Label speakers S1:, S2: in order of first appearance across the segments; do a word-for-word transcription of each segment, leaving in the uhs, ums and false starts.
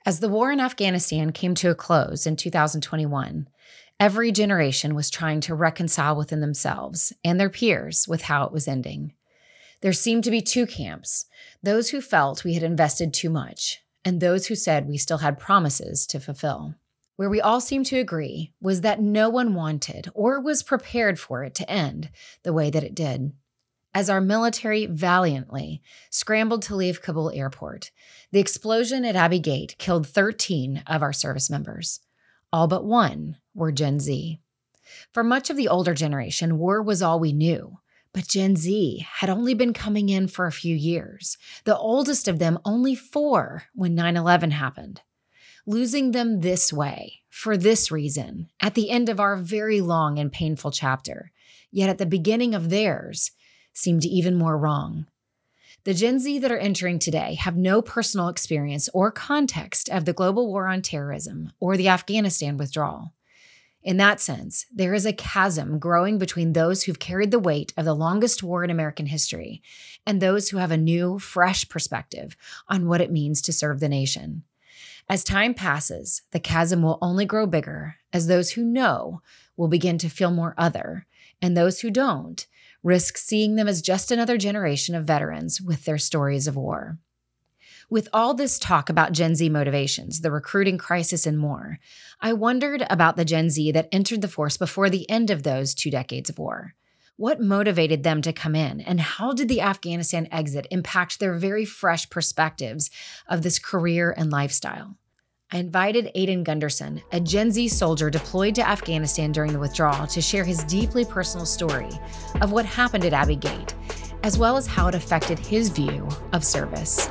S1: As the war in Afghanistan came to a close in two thousand twenty-one, every generation was trying to reconcile within themselves and their peers with how it was ending. There seemed to be two camps, those who felt we had invested too much, and those who said we still had promises to fulfill. Where we all seemed to agree was that no one wanted or was prepared for it to end the way that it did. As our military valiantly scrambled to leave Kabul airport, the explosion at Abbey Gate killed thirteen of our service members. All but one were Gen Z. For much of the older generation, war was all we knew, but Gen Z had only been coming in for a few years, the oldest of them only four when nine eleven happened. Losing them this way, for this reason, at the end of our very long and painful chapter, yet at the beginning of theirs, seemed even more wrong. The Gen Z that are entering today have no personal experience or context of the global war on terrorism or the Afghanistan withdrawal. In that sense, there is a chasm growing between those who've carried the weight of the longest war in American history and those who have a new, fresh perspective on what it means to serve the nation. As time passes, the chasm will only grow bigger as those who know will begin to feel more other, and those who don't risk seeing them as just another generation of veterans with their stories of war. With all this talk about Gen Z motivations, the recruiting crisis, and more, I wondered about the Gen Z that entered the force before the end of those two decades of war. What motivated them to come in, and how did the Afghanistan exit impact their very fresh perspectives of this career and lifestyle? I invited Aidan Gunderson, a Gen Z soldier deployed to Afghanistan during the withdrawal, to share his deeply personal story of what happened at Abbey Gate, as well as how it affected his view of service.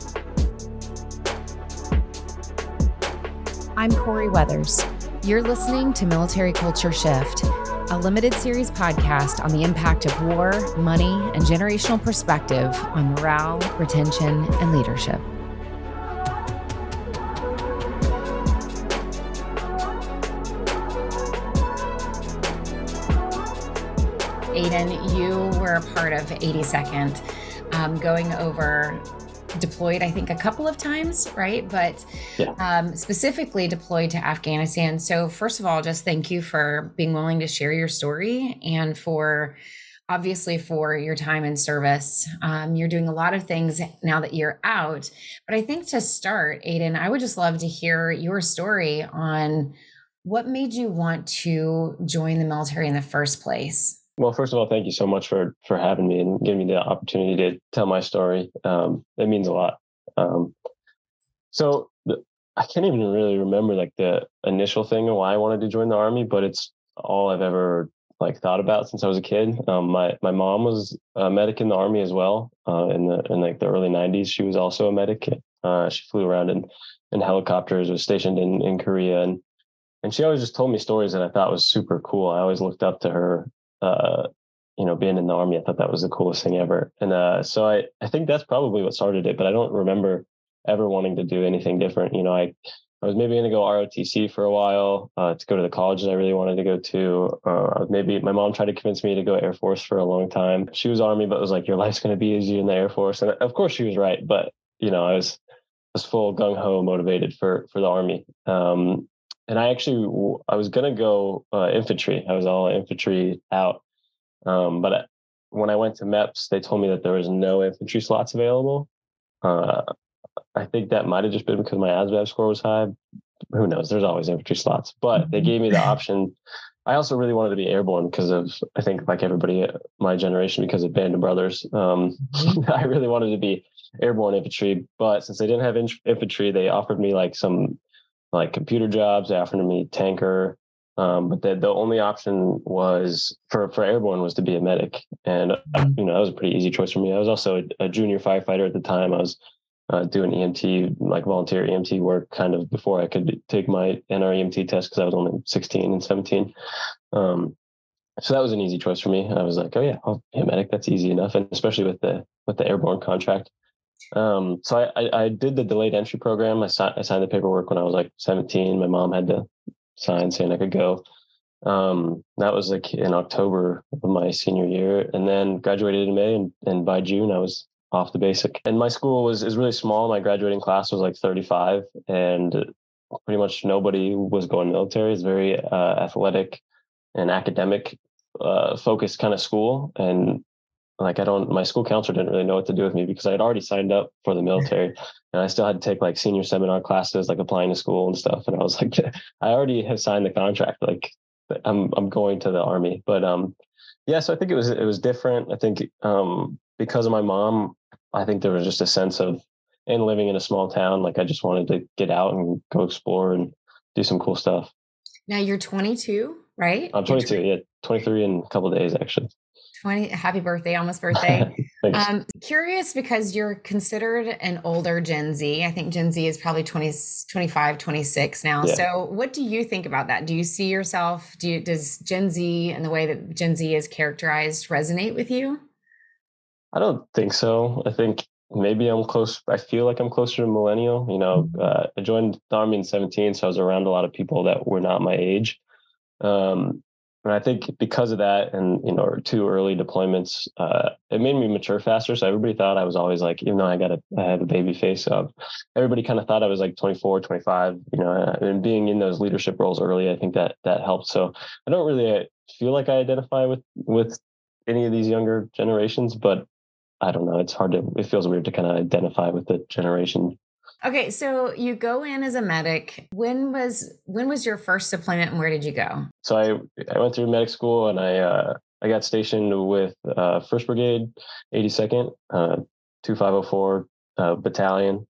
S1: I'm Corey Weathers. You're listening to Military Culture Shift, a limited series podcast on the impact of war, money, and generational perspective on morale, retention, and leadership. Aidan, you were a part of eighty-second, um, going over, deployed, I think, a couple of times, right? But
S2: yeah.
S1: um, specifically deployed to Afghanistan. So first of all, just thank you for being willing to share your story and for, obviously, for your time in service. Um, you're doing a lot of things now that you're out. But I think to start, Aidan, I would just love to hear your story on what made you want to join the military in the first place.
S2: Well, first of all, thank you so much for for having me and giving me the opportunity to tell my story. Um, it means a lot. Um, so the, I can't even really remember like the initial thing of why I wanted to join the Army, but it's all I've ever like thought about since I was a kid. Um, my my mom was a medic in the Army as well. Uh, in the in like the early nineties, she was also a medic. Uh, she flew around in in helicopters, was stationed in in Korea, and and she always just told me stories that I thought was super cool. I always looked up to her. Uh, you know, being in the Army, I thought that was the coolest thing ever. And uh, so I, I think that's probably what started it, but I don't remember ever wanting to do anything different. You know, I, I was maybe going to go R O T C for a while uh, to go to the college that I really wanted to go to. Uh, maybe my mom tried to convince me to go Air Force for a long time. She was Army, but was like, your life's going to be easier in the Air Force. And of course she was right. But, you know, I was, was full gung ho motivated for, for the Army. Um, And I actually, I was going to go uh, infantry. I was all infantry out. Um, but I, when I went to M E P S, they told me that there was no infantry slots available. Uh, I think that might have just been because my A S V A B score was high. Who knows? There's always infantry slots. But they gave me the option. I also really wanted to be airborne because of, I think like everybody my generation, because of Band of Brothers. Um, I really wanted to be airborne infantry. But since they didn't have in- infantry, they offered me like some like computer jobs, they offered me tanker. Um, but the, the only option was for, for airborne was to be a medic. And, you know, that was a pretty easy choice for me. I was also a, a junior firefighter at the time. I was uh, doing E M T, like volunteer E M T work kind of before I could take my N R E M T test because I was only sixteen and seventeen. Um, so that was an easy choice for me. I was like, oh yeah, I'll be a medic. That's easy enough. And especially with the, with the airborne contract. Um, so I, I, I did the delayed entry program. I, si- I signed the paperwork when I was like seventeen. My mom had to sign saying I could go. Um, that was like in October of my senior year, and then graduated in May, and, and by June I was off the basic. And my school was is really small. My graduating class was like thirty-five, and pretty much nobody was going military. It's very uh, athletic and academic uh, focused kind of school. And like, I don't, my school counselor didn't really know what to do with me because I had already signed up for the military, and I still had to take like senior seminar classes, like applying to school and stuff. And I was like, I already have signed the contract. Like I'm, I'm going to the Army. But um, yeah, so I think it was, it was different. I think um, because of my mom, I think there was just a sense of, and living in a small town, like I just wanted to get out and go explore and do some cool stuff.
S1: Now you're twenty-two, right?
S2: I'm twenty-two. Yeah. twenty-three in a couple of days, actually.
S1: twenty Happy birthday, almost birthday. um, curious because you're considered an older Gen Z. I think Gen Z is probably twenty, twenty-five, twenty-six now. Yeah. So what do you think about that? Do you see yourself, do you, does Gen Z and the way that Gen Z is characterized resonate with you? I
S2: don't think so. I think maybe I'm close. I feel like I'm closer to millennial. You know, uh, I joined the Army in seventeen, so I was around a lot of people that were not my age. Um, And I think because of that and, you know, two early deployments, uh, it made me mature faster. So everybody thought I was always like, even though I got a, I had a baby face up, everybody kind of thought I was like twenty-four, twenty-five, you know, and being in those leadership roles early, I think that that helped. So I don't really feel like I identify with, with any of these younger generations, but I don't know. It's hard to, it feels weird to kind of identify with the generation.
S1: Okay, so you go in as a medic. When was when was your first deployment, and where did you go?
S2: So I I went through medic school, and I uh, I got stationed with uh, First Brigade, eighty-second, uh, twenty-five oh four uh, Battalion,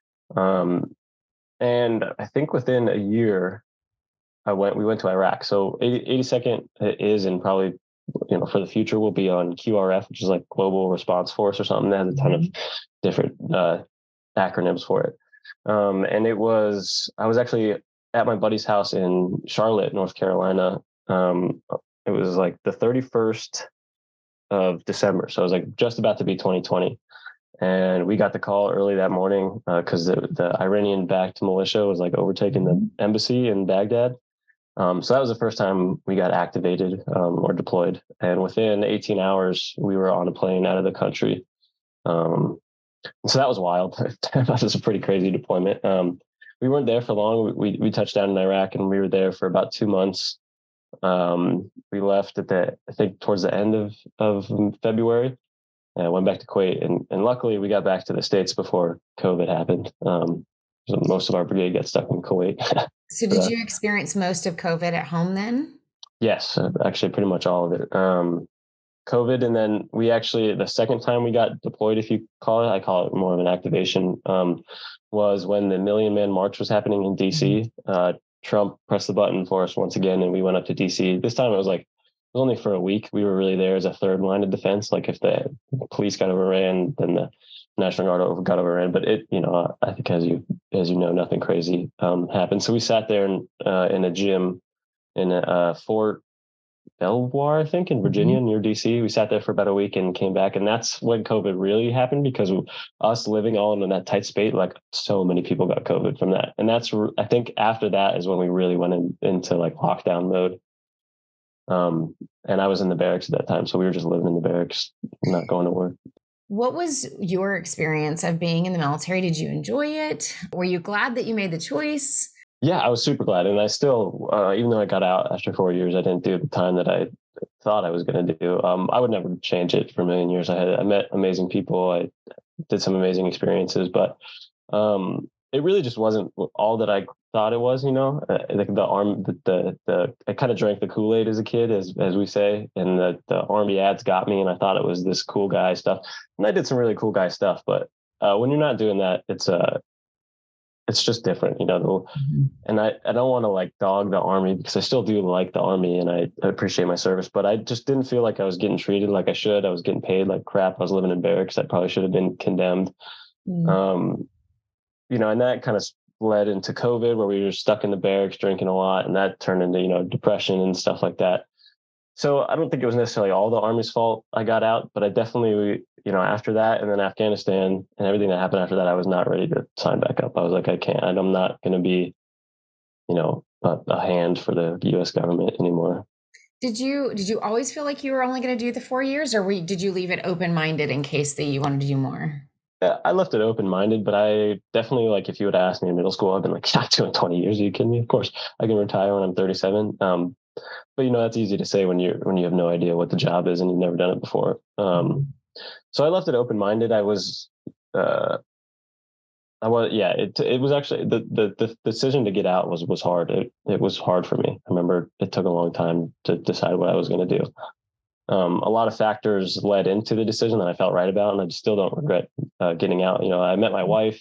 S2: um, and I think within a year, I went we went to Iraq. So eighty-second is, and probably, you know, for the future will be on Q R F, which is like Global Response Force or something. That has a ton of different uh, acronyms for it. Um, and it was, I was actually at my buddy's house in Charlotte, North Carolina. Um, it was like the thirty-first of December. So it was like just about to be twenty twenty. And we got the call early that morning because uh, the, the Iranian backed militia was like overtaking the embassy in Baghdad. Um, so that was the first time we got activated um, or deployed. And within eighteen hours, we were on a plane out of the country. Um, So that was wild. That was a pretty crazy deployment. Um, we weren't there for long. We we touched down in Iraq, and we were there for about two months. Um, we left at the I think towards the end of of February, and went back to Kuwait. And and luckily, we got back to the States before COVID happened. Um, so most of our brigade got stuck in Kuwait.
S1: So did you experience most of COVID at home then?
S2: Yes, actually, pretty much all of it. Um, COVID. And then we actually, the second time we got deployed, if you call it, I call it more of an activation, um, was when the Million Man March was happening in D C. Uh, Trump pressed the button for us once again, and we went up to D C. This time it was like, it was only for a week. We were really there as a third line of defense. Like if the police got overran, then the National Guard got overran. But it, you know, I think as you, as you know, nothing crazy um, happened. So we sat there in, uh, in a gym in a uh, Fort Belvoir, I think, in Virginia, near D C. We sat there for about a week and came back. And that's when COVID really happened, because us living all in that tight space, like so many people got COVID from that. And that's, I think after that is when we really went in, into like lockdown mode. Um, and I was in the barracks at that time. So we were just living in the barracks, not going to work.
S1: What was your experience of being in the military? Did you enjoy it? Were you glad that you made the choice?
S2: Yeah, I was super glad. And I still, uh, even though I got out after four years, I didn't do the time that I thought I was going to do. Um, I would never change it for a million years. I had, I met amazing people. I did some amazing experiences, but um, it really just wasn't all that I thought it was, you know, uh, like the arm, the, the, the I kind of drank the Kool-Aid as a kid, as, as we say, and the, the Army ads got me, and I thought it was this cool guy stuff. And I did some really cool guy stuff, but uh, when you're not doing that, it's a, uh, it's just different, you know, and I, I don't want to like dog the Army, because I still do like the Army and I, I appreciate my service, but I just didn't feel like I was getting treated like I should. I was getting paid like crap. I was living in barracks. I probably should have been condemned. Mm. Um, you know, and that kind of led into COVID, where we were stuck in the barracks drinking a lot, and that turned into, you know, depression and stuff like that. So I don't think it was necessarily all the Army's fault I got out, but I definitely, you know, after that, and then Afghanistan and everything that happened after that, I was not ready to sign back up. I was like, I can't, I'm not going to be, you know, a, a hand for the U S government anymore.
S1: Did you did you always feel like you were only going to do the four years, or were you, did you leave it open minded in case that you wanted to do more?
S2: Yeah, I left it open minded, but I definitely, like, if you would ask me in middle school, I've been like, I'm doing twenty years. Are you kidding me? Of course, I can retire when I'm thirty-seven. Um, but you know, that's easy to say when you when you have no idea what the job is and you've never done it before. Um, so I left it open minded. I was. Uh, I was, yeah, it, it was actually the, the, the decision to get out was, was hard. It, it was hard for me. I remember it took a long time to decide what I was going to do. Um, a lot of factors led into the decision that I felt right about, and I still don't regret uh, getting out. You know, I met my wife,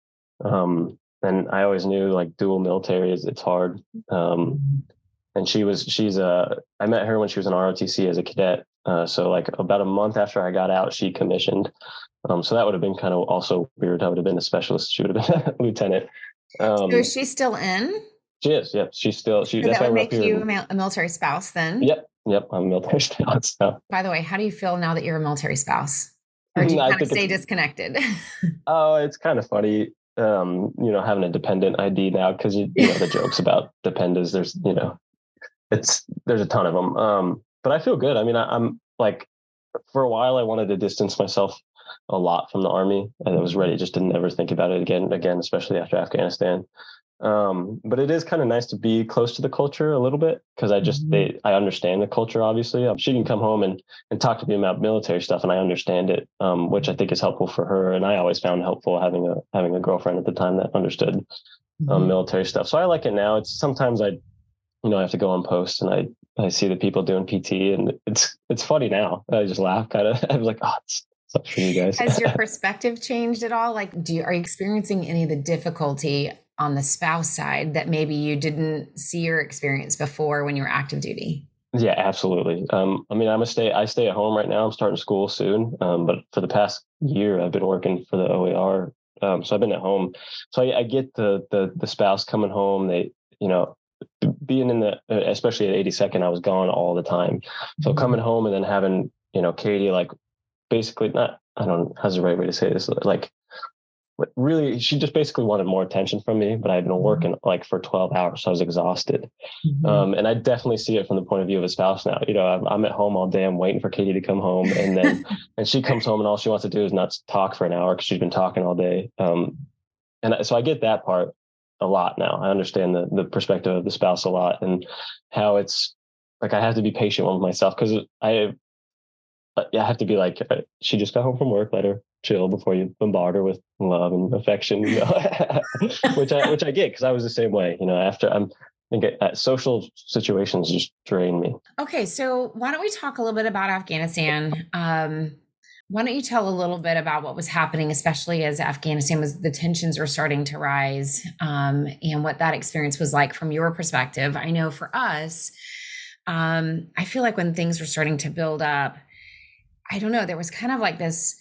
S2: um, and I always knew, like, dual military is, it's hard. Um, and she was, she's a, I met her when she was in R O T C as a cadet. Uh, so like about a month after I got out, she commissioned. Um, so that would have been kind of also weird. I would have been a specialist. She would have been a lieutenant. Um,
S1: so is she still in?
S2: She is. Yep. She's still, she,
S1: So
S2: that's
S1: that
S2: why
S1: would
S2: we're
S1: make
S2: up here.
S1: you a, mil- a military spouse then?
S2: Yep. Yep. I'm a military spouse now.
S1: By the way, how do you feel now that you're a military spouse? Or do you
S2: I
S1: kind of
S2: think
S1: stay
S2: it's,
S1: disconnected?
S2: oh, it's kind of funny, um, you know, having a dependent I D now, because you, you know the jokes about dependas. There's, you know, it's there's a ton of them. Um, but I feel good. I mean, I, I'm like, for a while, I wanted to distance myself a lot from the Army, and I was ready just to never think about it again, again, especially after Afghanistan. Um, but it is kind of nice to be close to the culture a little bit, because I just, they, I understand the culture, obviously. Um, she can come home and, and talk to me about military stuff, and I understand it, um, which I think is helpful for her. And I always found helpful having a, having a girlfriend at the time that understood um, military stuff. So I like it now. It's sometimes I, you know, I have to go on post and I, I see the people doing P T, and it's, it's funny now. I just laugh kind of. I was like, oh, it's sucks for you guys.
S1: Has your perspective changed at all? Like, do you, are you experiencing any of the difficulty on the spouse side that maybe you didn't see or experience before when you were active duty?
S2: Yeah, absolutely. Um, I mean, I'm a stay, I stay at home right now. I'm starting school soon. Um, but for the past year, I've been working for the O A R. Um, so I've been at home. So I, I get the, the, the spouse coming home. They, you know, being in the, especially at eighty-second, I was gone all the time. So mm-hmm. coming home and then having, you know, Katie, like, basically not, I don't know, how's the right way to say this? Like, really, she just basically wanted more attention from me, but I'd been working like for twelve hours. So I was exhausted. Mm-hmm. Um, and I definitely see it from the point of view of a spouse now. You know, I'm, I'm at home all day. I'm waiting for Katie to come home. And then, and she comes home and all she wants to do is not talk for an hour because she's been talking all day. Um, and so I get that part a lot now. I understand the, the perspective of the spouse a lot, and how it's like, I have to be patient with myself, because I, I have to be like, she just got home from work, let her chill before you bombard her with love and affection, you know? which I which I get, because I was the same way. You know, after I'm, I think uh, social situations just drain me.
S1: Okay, so why don't we talk a little bit about Afghanistan? Um, why don't you tell a little bit about what was happening, especially as Afghanistan was, the tensions were starting to rise, um, and what that experience was like from your perspective. I know for us, um, I feel like when things were starting to build up, I don't know, there was kind of like this,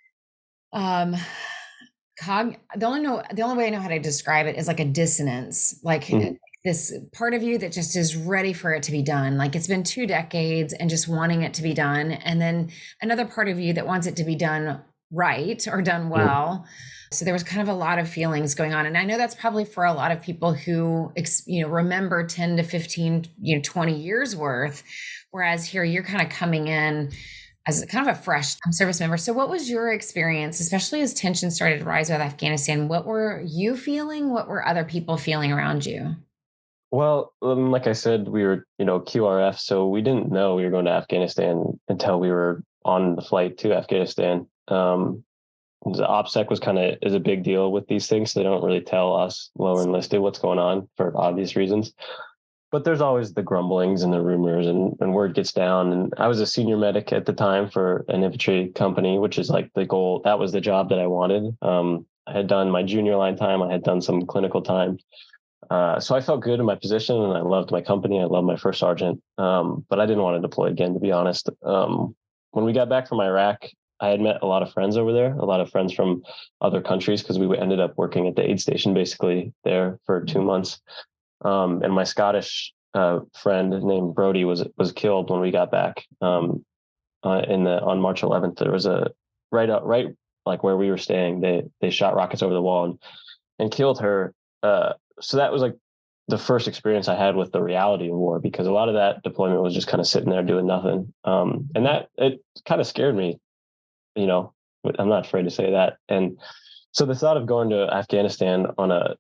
S1: um, cog, the only know, the only way I know how to describe it is like a dissonance, like mm-hmm. this part of you that just is ready for it to be done. Like, it's been two decades and just wanting it to be done. And then another part of you that wants it to be done right or done well. Mm-hmm. So there was kind of a lot of feelings going on. And I know that's probably for a lot of people who, you know, remember ten to fifteen, you know, twenty years worth. Whereas here you're kind of coming in as kind of a fresh service member. So what was your experience, especially as tensions started to rise with Afghanistan? What were you feeling? What were other people feeling around you?
S2: Well, um, like I said, we were, you know, Q R F. So we didn't know we were going to Afghanistan until we were on the flight to Afghanistan. Um, the OPSEC was kind of, is a big deal with these things. So they don't really tell us lower enlisted what's going on for obvious reasons. But there's always the grumblings and the rumors, and, and word gets down. And I was a senior medic at the time for an infantry company, which is like the goal. That was the job that I wanted. Um, I had done my junior line time. I had done some clinical time. Uh, so I felt good in my position, and I loved my company. I loved my first sergeant. Um, but I didn't want to deploy again, to be honest. Um, when we got back from Iraq, I had met a lot of friends over there, a lot of friends from other countries, because we ended up working at the aid station basically there for two months. Um, and my Scottish uh, friend named Brody was was killed when we got back. Um, uh, in the on March eleventh, there was a right out right like where we were staying. They they shot rockets over the wall and and killed her. Uh, so that was like the first experience I had with the reality of war, because a lot of that deployment was just kind of sitting there doing nothing. Um, and that, it kind of scared me, you know, I'm not afraid to say that. And so the thought of going to Afghanistan on a,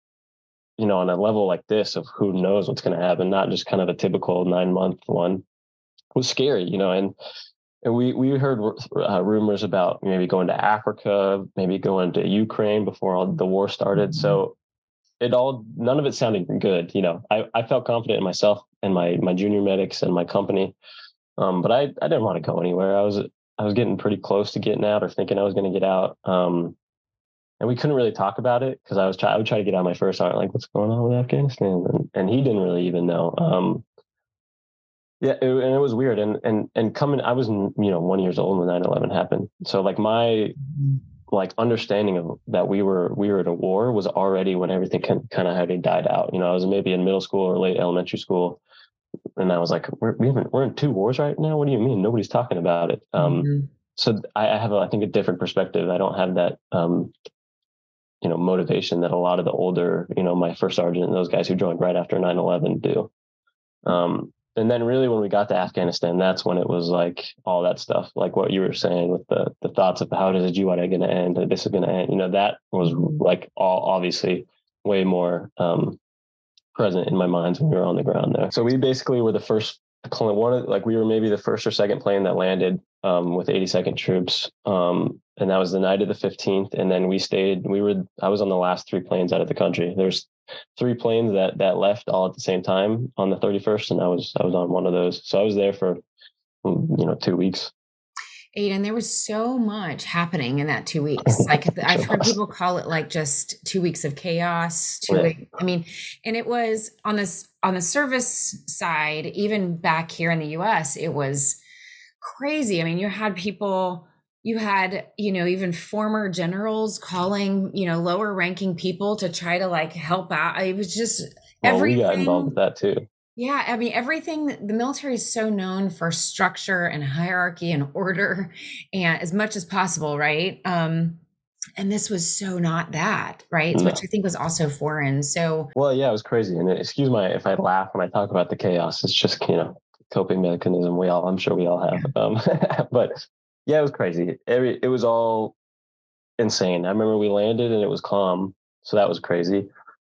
S2: you know, on a level like this of who knows what's going to happen, not just kind of a typical nine month one, was scary, you know, and, and we, we heard uh, rumors about maybe going to Africa, maybe going to Ukraine before all the war started. Mm-hmm. So it all, none of it sounded good. You know, I, I felt confident in myself and my, my junior medics and my company. Um, but I, I didn't want to go anywhere. I was, I was getting pretty close to getting out or thinking I was going to get out. Um, and we couldn't really talk about it because I was trying, I would try to get out my first sergeant, like, what's going on with Afghanistan? And, and he didn't really even know. Um, yeah. It, and it was weird. And, and, and coming, I was, you know, one years old when nine eleven happened. So like my, like understanding of that we were, we were at a war was already when everything kind of had died out. You know, I was maybe in middle school or late elementary school. And I was like, we're, we haven't, we're in two wars right now. What do you mean? Nobody's talking about it. Um, mm-hmm. So I, I have, a, I think, a different perspective. I don't have that, um, you know, motivation that a lot of the older, you know, my first sergeant and those guys who joined right after nine eleven do. Um, and then really when we got to Afghanistan, that's when it was like all that stuff, like what you were saying with the the thoughts of how is the G W A D going to end? This is going to end. You know, that was like all obviously way more um, present in my mind when we were on the ground there. So we basically were the first plane, one of like we were maybe the first or second plane that landed um, with eighty-second Troops. Um, and that was the night of the fifteenth. And then we stayed, we were, I was on the last three planes out of the country. There's three planes that, that left all at the same time on the thirty-first. And I was, I was on one of those. So I was there for, you know, two weeks.
S1: Aiden, there was so much happening in that two weeks. Like I've heard people call it like just two weeks of chaos. Two yeah. weeks, I mean, and it was on this, on the service side, even back here in the U S, it was crazy. I mean, you had people, you had, you know, even former generals calling, you know, lower ranking people to try to like help out. It was just
S2: well,
S1: everything.
S2: We got involved with that too.
S1: Yeah. I mean, everything, the military is so known for structure and hierarchy and order and as much as possible. Right. Um, and this was so not that, right? No. Which I think was also foreign. So,
S2: well, yeah, it was crazy. And excuse my, if I laugh when I talk about the chaos, it's just, you know, coping mechanism. We all, I'm sure we all have, yeah. um, but yeah, it was crazy. Every, it was all insane. I remember we landed and it was calm. So that was crazy.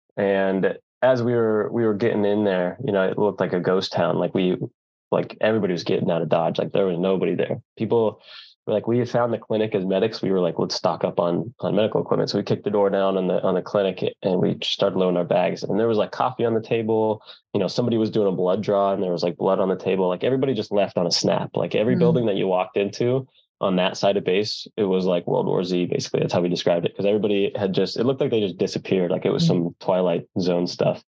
S2: And as we were, we were getting in there, you know, it looked like a ghost town. Like we, like everybody was getting out of Dodge. Like there was nobody there. People were like, we had found the clinic as medics. We were like, let's stock up on, on medical equipment. So we kicked the door down on the, on the clinic and we started loading our bags. And there was like coffee on the table. You know, somebody was doing a blood draw and there was like blood on the table. Like everybody just left on a snap. Like every mm-hmm. building that you walked into on that side of base, it was like World War Z, basically. That's how we described it. Because everybody had just, it looked like they just disappeared. Like it was mm-hmm. some Twilight Zone stuff.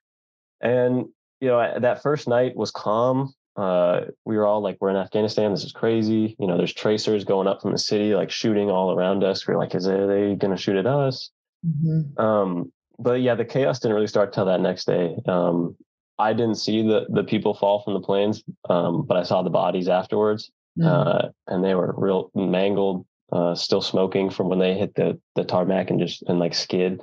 S2: And, you know, that first night was calm. Uh, we were all like, we're in Afghanistan. This is crazy. You know, there's tracers going up from the city, like shooting all around us. We we're like, is they, are they going to shoot at us? Mm-hmm. Um, but yeah, the chaos didn't really start till that next day. Um, I didn't see the, the people fall from the planes, um, but I saw the bodies afterwards. Mm-hmm. Uh, and they were real mangled, uh, still smoking from when they hit the, the tarmac and just, and like skid.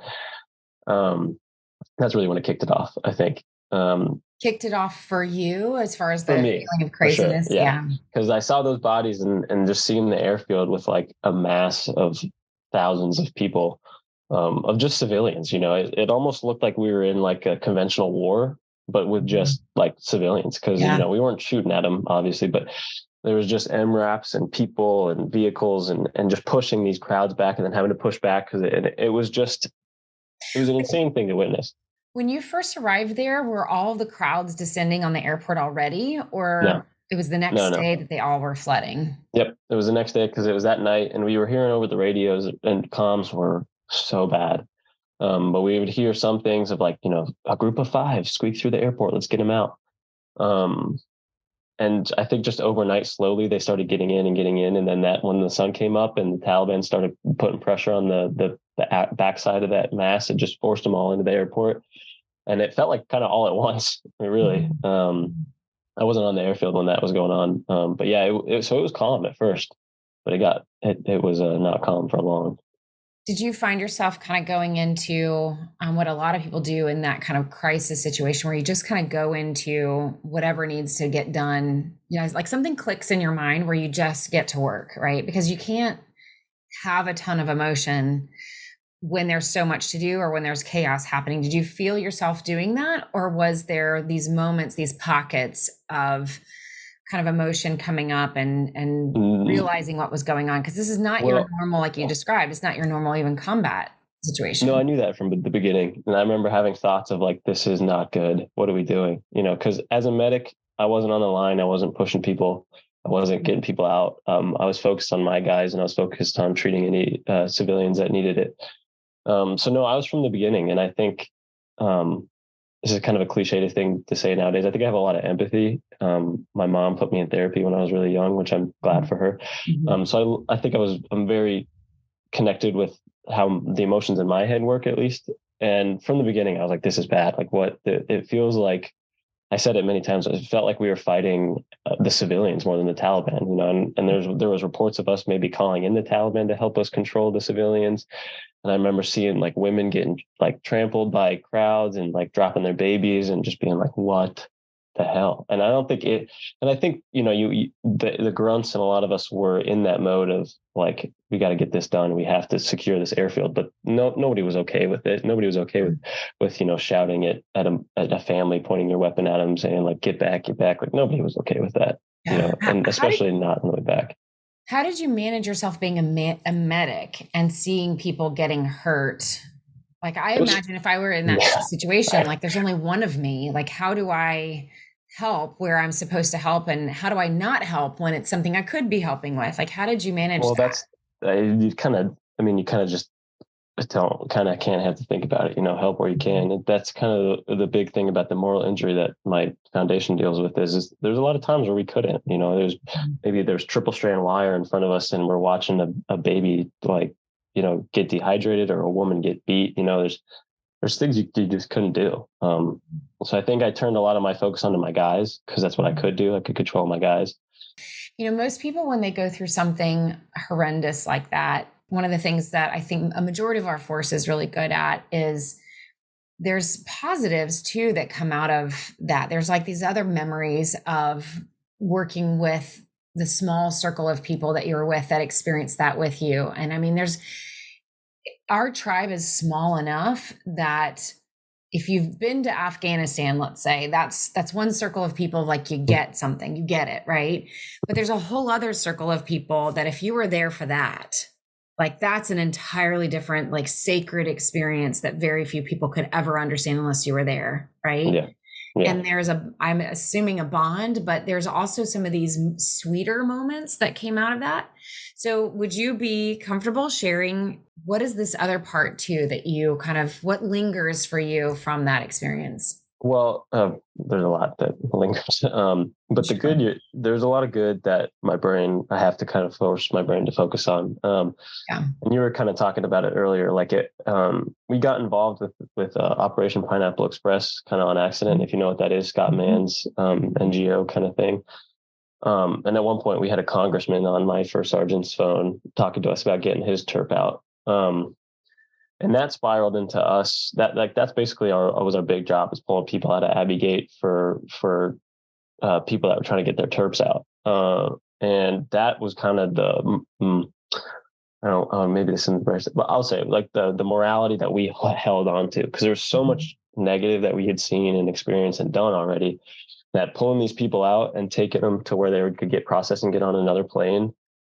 S2: Um, that's really when it kicked it off, I think. Um,
S1: kicked it off for you as far as the
S2: me,
S1: feeling of craziness.
S2: Sure, yeah. Because yeah. I saw those bodies and, and just seeing the airfield with like a mass of thousands of people, um, of just civilians, you know, it, it almost looked like we were in like a conventional war, but with just like civilians. Cause yeah. you know, we weren't shooting at them obviously, but there was just M RAPs and people and vehicles and, and just pushing these crowds back and then having to push back. Cause it, it was just, it was an insane thing to witness.
S1: When you first arrived there, were all the crowds descending on the airport already, or
S2: no.
S1: it was the next no, no. day that they all were flooding?
S2: Yep. It was the next day because it was that night and we were hearing over the radios and comms were so bad. Um, but we would hear some things of like, you know, a group of five squeak through the airport. Let's get them out. Um, and I think just overnight, slowly, they started getting in and getting in. And then that when the sun came up and the Taliban started putting pressure on the, the, the backside of that mass, it just forced them all into the airport. And it felt like kind of all at once, really. Um, I wasn't on the airfield when that was going on. Um, but yeah, it, it, so it was calm at first, but it got, it, it was uh, not calm for long.
S1: Did you find yourself kind of going into um, what a lot of people do in that kind of crisis situation where you just kind of go into whatever needs to get done? You know, it's like something clicks in your mind where you just get to work, right? Because you can't have a ton of emotion when there's so much to do or when there's chaos happening. Did you feel yourself doing that? Or was there these moments, these pockets of kind of emotion coming up and and mm. realizing what was going on? Because this is not well, your normal, like you described, it's not your normal even combat situation.
S2: No, I knew that from the beginning. And I remember having thoughts of like, this is not good. What are we doing? You know, because as a medic, I wasn't on the line. I wasn't pushing people. I wasn't getting people out. Um, I was focused on my guys and I was focused on treating any uh, civilians that needed it. Um, so no, I was from the beginning. And I think um, this is kind of a cliche thing to say nowadays. I think I have a lot of empathy. Um, my mom put me in therapy when I was really young, which I'm glad for her. Mm-hmm. Um, so I, I think I was, I'm very connected with how the emotions in my head work, at least. And from the beginning, I was like, this is bad. Like what the, it feels like, I said it many times, it felt like we were fighting uh, the civilians more than the Taliban, you know, and, and there's, there was reports of us maybe calling in the Taliban to help us control the civilians. And I remember seeing like women getting like trampled by crowds and like dropping their babies and just being like, what the hell? And I don't think it, and I think, you know, you, you the, the grunts and a lot of us were in that mode of like, we got to get this done. We have to secure this airfield, but no, nobody was okay with it. Nobody was okay with, with, you know, shouting it at a, at a family, pointing your weapon at them, saying like, get back, get back. Like nobody was okay with that, you know, and especially did, not on the way back.
S1: How did you manage yourself being a, me- a medic and seeing people getting hurt? Like, I was, imagine if I were in that yeah, situation, like there's only one of me, like, how do I help where I'm supposed to help? And how do I not help when it's something I could be helping with? Like, how did you manage
S2: well,
S1: that?
S2: That's, uh, you kind of, I mean, you kind of just don't kind of can't have to think about it, you know, help where you can. That's kind of the, the big thing about the moral injury that my foundation deals with is, is there's a lot of times where we couldn't, you know, there's maybe there's triple strand wire in front of us and we're watching a, a baby, like, you know, get dehydrated or a woman get beat, you know, there's, there's things you, you just couldn't do. Um, so I think I turned a lot of my focus onto my guys because that's what I could do. I could control my guys.
S1: You know, most people, when they go through something horrendous like that, one of the things that I think a majority of our force is really good at is there's positives too that come out of that. There's like these other memories of working with the small circle of people that you were with that experienced that with you. And I mean, there's, our tribe is small enough that if you've been to Afghanistan, let's say, that's that's one circle of people, like you get something, you get it, right? But there's a whole other circle of people that if you were there for that, like that's an entirely different, like sacred experience that very few people could ever understand unless you were there, right?
S2: Yeah. Yeah.
S1: And there's a, I'm assuming a bond, but there's also some of these sweeter moments that came out of that. So would you be comfortable sharing, what is this other part too, that you kind of, what lingers for you from that experience?
S2: Well, uh, there's a lot that lingers, um, but sure. the good, you, there's a lot of good that my brain, I have to kind of force my brain to focus on. Um, yeah. And you were kind of talking about it earlier, like it, um, we got involved with, with uh, Operation Pineapple Express kind of on accident. If you know what that is, Scott Mann's um, N G O kind of thing. Um, and at one point we had a congressman on my first sergeant's phone talking to us about getting his T E R P out. Um, And that spiraled into us. That like that's basically our was our big job, is pulling people out of Abbey Gate for for uh, people that were trying to get their T E R Ps out. Uh, and that was kind of the mm, I don't know, maybe this isn't very, but I'll say like the the morality that we held on to, because there's so much negative that we had seen and experienced and done already, that pulling these people out and taking them to where they could get processed and get on another plane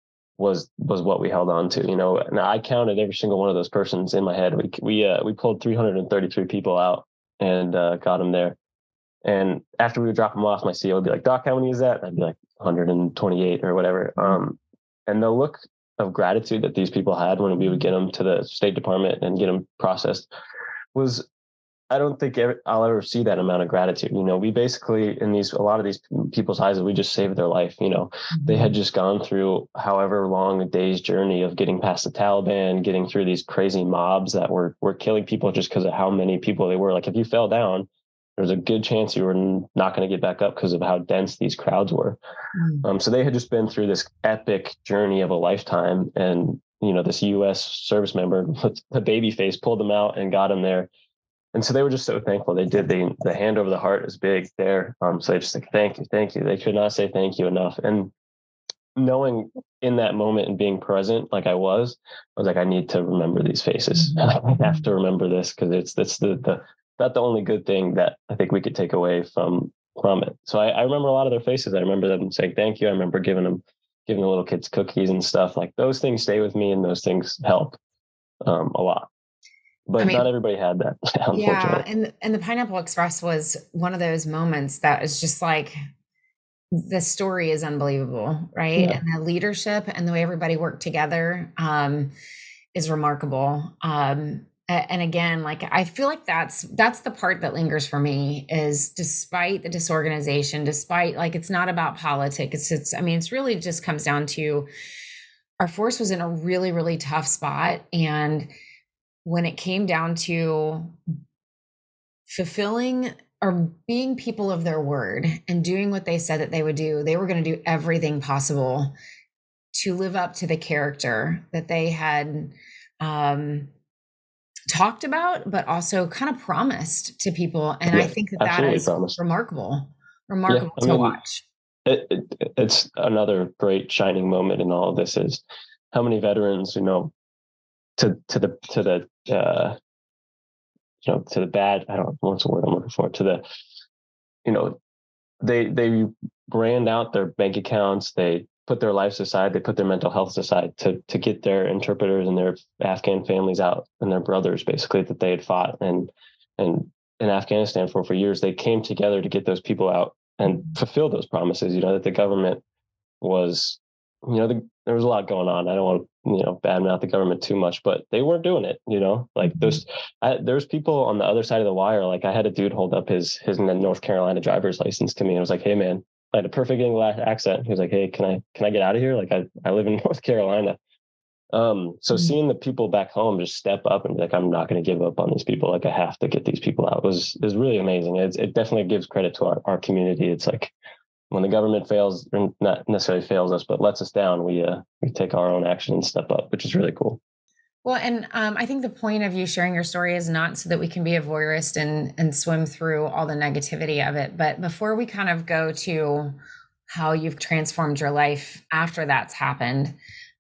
S2: was was what we held on to, you know. And I counted every single one of those persons in my head. We we uh, we pulled three hundred thirty-three people out and uh, got them there. And after we would drop them off, my C O would be like, "Doc, how many is that?" And I'd be like, one hundred twenty-eight or whatever. Um, and the look of gratitude that these people had when we would get them to the State Department and get them processed was, I don't think ever, I'll ever see that amount of gratitude. You know, we basically, in these, a lot of these people's eyes, we just saved their life. You know, mm-hmm. They had just gone through however long a day's journey of getting past the Taliban, getting through these crazy mobs that were, were killing people just because of how many people they were. Like if you fell down, there's a good chance you were not going to get back up because of how dense these crowds were. Mm-hmm. Um, so they had just been through this epic journey of a lifetime. And you know, this U S service member with the baby face pulled them out and got them there. And so they were just so thankful. They did. They, the hand over the heart is big there. Um, so they just like, thank you, thank you. They could not say thank you enough. And knowing in that moment and being present, like I was, I was like, I need to remember these faces. I have to remember this because it's that's the the not the only good thing that I think we could take away from from it. So I, I remember a lot of their faces. I remember them saying thank you. I remember giving them giving the little kids cookies and stuff. Like those things stay with me, and those things help um, a lot. But I mean, not everybody had that.
S1: Yeah, and and the Pineapple Express was one of those moments that is just like, the story is unbelievable, right? Yeah. And the leadership and the way everybody worked together um, is remarkable. Um, and again, like I feel like that's that's the part that lingers for me is despite the disorganization, despite like it's not about politics. It's it's I mean, it's really just comes down to our force was in a really, really tough spot. And when it came down to fulfilling or being people of their word and doing what they said that they would do, they were going to do everything possible to live up to the character that they had um, talked about, but also kind of promised to people. And yeah, I think that that is promised. remarkable, remarkable yeah, to mean, watch.
S2: It, it, it's another great shining moment in all of this is how many veterans, you know, to, to the, to the, uh, you know, to the bad, I don't know what's the word I'm looking for, to the, you know, they, they ran out their bank accounts, they put their lives aside, they put their mental health aside to, to get their interpreters and their Afghan families out and their brothers basically that they had fought and, and in Afghanistan for, for years, they came together to get those people out and fulfill those promises, you know, that the government was, you know, the, there was a lot going on. I don't want to, you know, badmouth the government too much, but they weren't doing it, you know, like those, I, there's people on the other side of the wire. Like I had a dude hold up his, his North Carolina driver's license to me. And I was like, hey man, I had a perfect English accent. He was like, hey, can I, can I get out of here? Like I, I live in North Carolina. Um, so mm-hmm. seeing the people back home just step up and be like, I'm not going to give up on these people. Like I have to get these people out was, is really amazing. It's, it definitely gives credit to our, our community. It's like, when the government fails, or not necessarily fails us, but lets us down, we uh, we take our own action and step up, which is really cool.
S1: Well, and um, I think the point of you sharing your story is not so that we can be a voyeurist and and swim through all the negativity of it. But before we kind of go to how you've transformed your life after that's happened,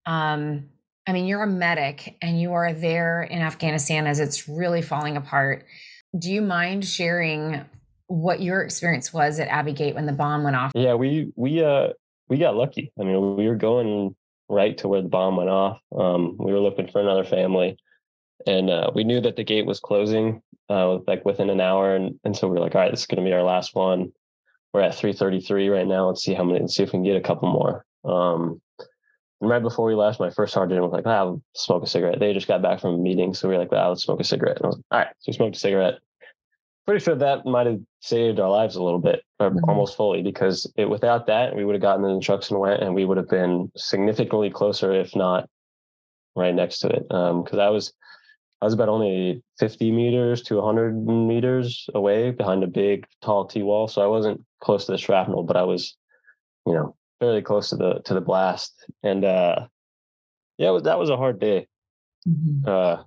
S1: um, I mean, you're a medic and you are there in Afghanistan as it's really falling apart. Do you mind sharing what your experience was at Abbey Gate when the bomb went off?
S2: Yeah, we we uh we got lucky. I mean, we were going right to where the bomb went off. Um, we were looking for another family, and uh, we knew that the gate was closing uh, like within an hour, and and so we were like, all right, this is going to be our last one. We're at three thirty-three right now. Let's see how many. Let's see if we can get a couple more. Um, and right before we left, my first sergeant was like, "Ah, I'll smoke a cigarette." They just got back from a meeting, so we were like, "Ah, let's smoke a cigarette." And I was like, all right, so we smoked a cigarette. Pretty sure that might have saved our lives a little bit, or mm-hmm. almost fully, because it, without that, we would have gotten in the trucks and went, and we would have been significantly closer, if not right next to it. Um, because I was, I was about only fifty meters to one hundred meters away behind a big, tall T-wall, so I wasn't close to the shrapnel, but I was, you know, fairly close to the to the blast. And uh, yeah, it was, that was a hard day. Mm-hmm. Uh,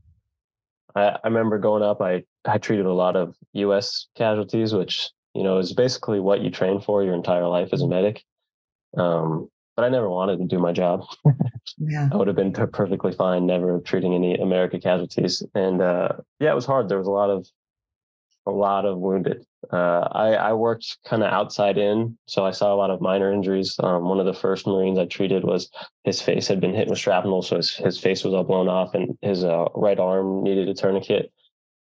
S2: I, I remember going up. I I treated a lot of U S casualties, which, you know, is basically what you train for your entire life as a medic. Um, but I never wanted to do my job. Yeah. I would have been perfectly fine never treating any American casualties. And uh, yeah, it was hard. There was a lot of a lot of wounded. Uh, I, I worked kind of outside in, so I saw a lot of minor injuries. Um, one of the first Marines I treated was his face had been hit with shrapnel, so his, his face was all blown off, and his uh, right arm needed a tourniquet.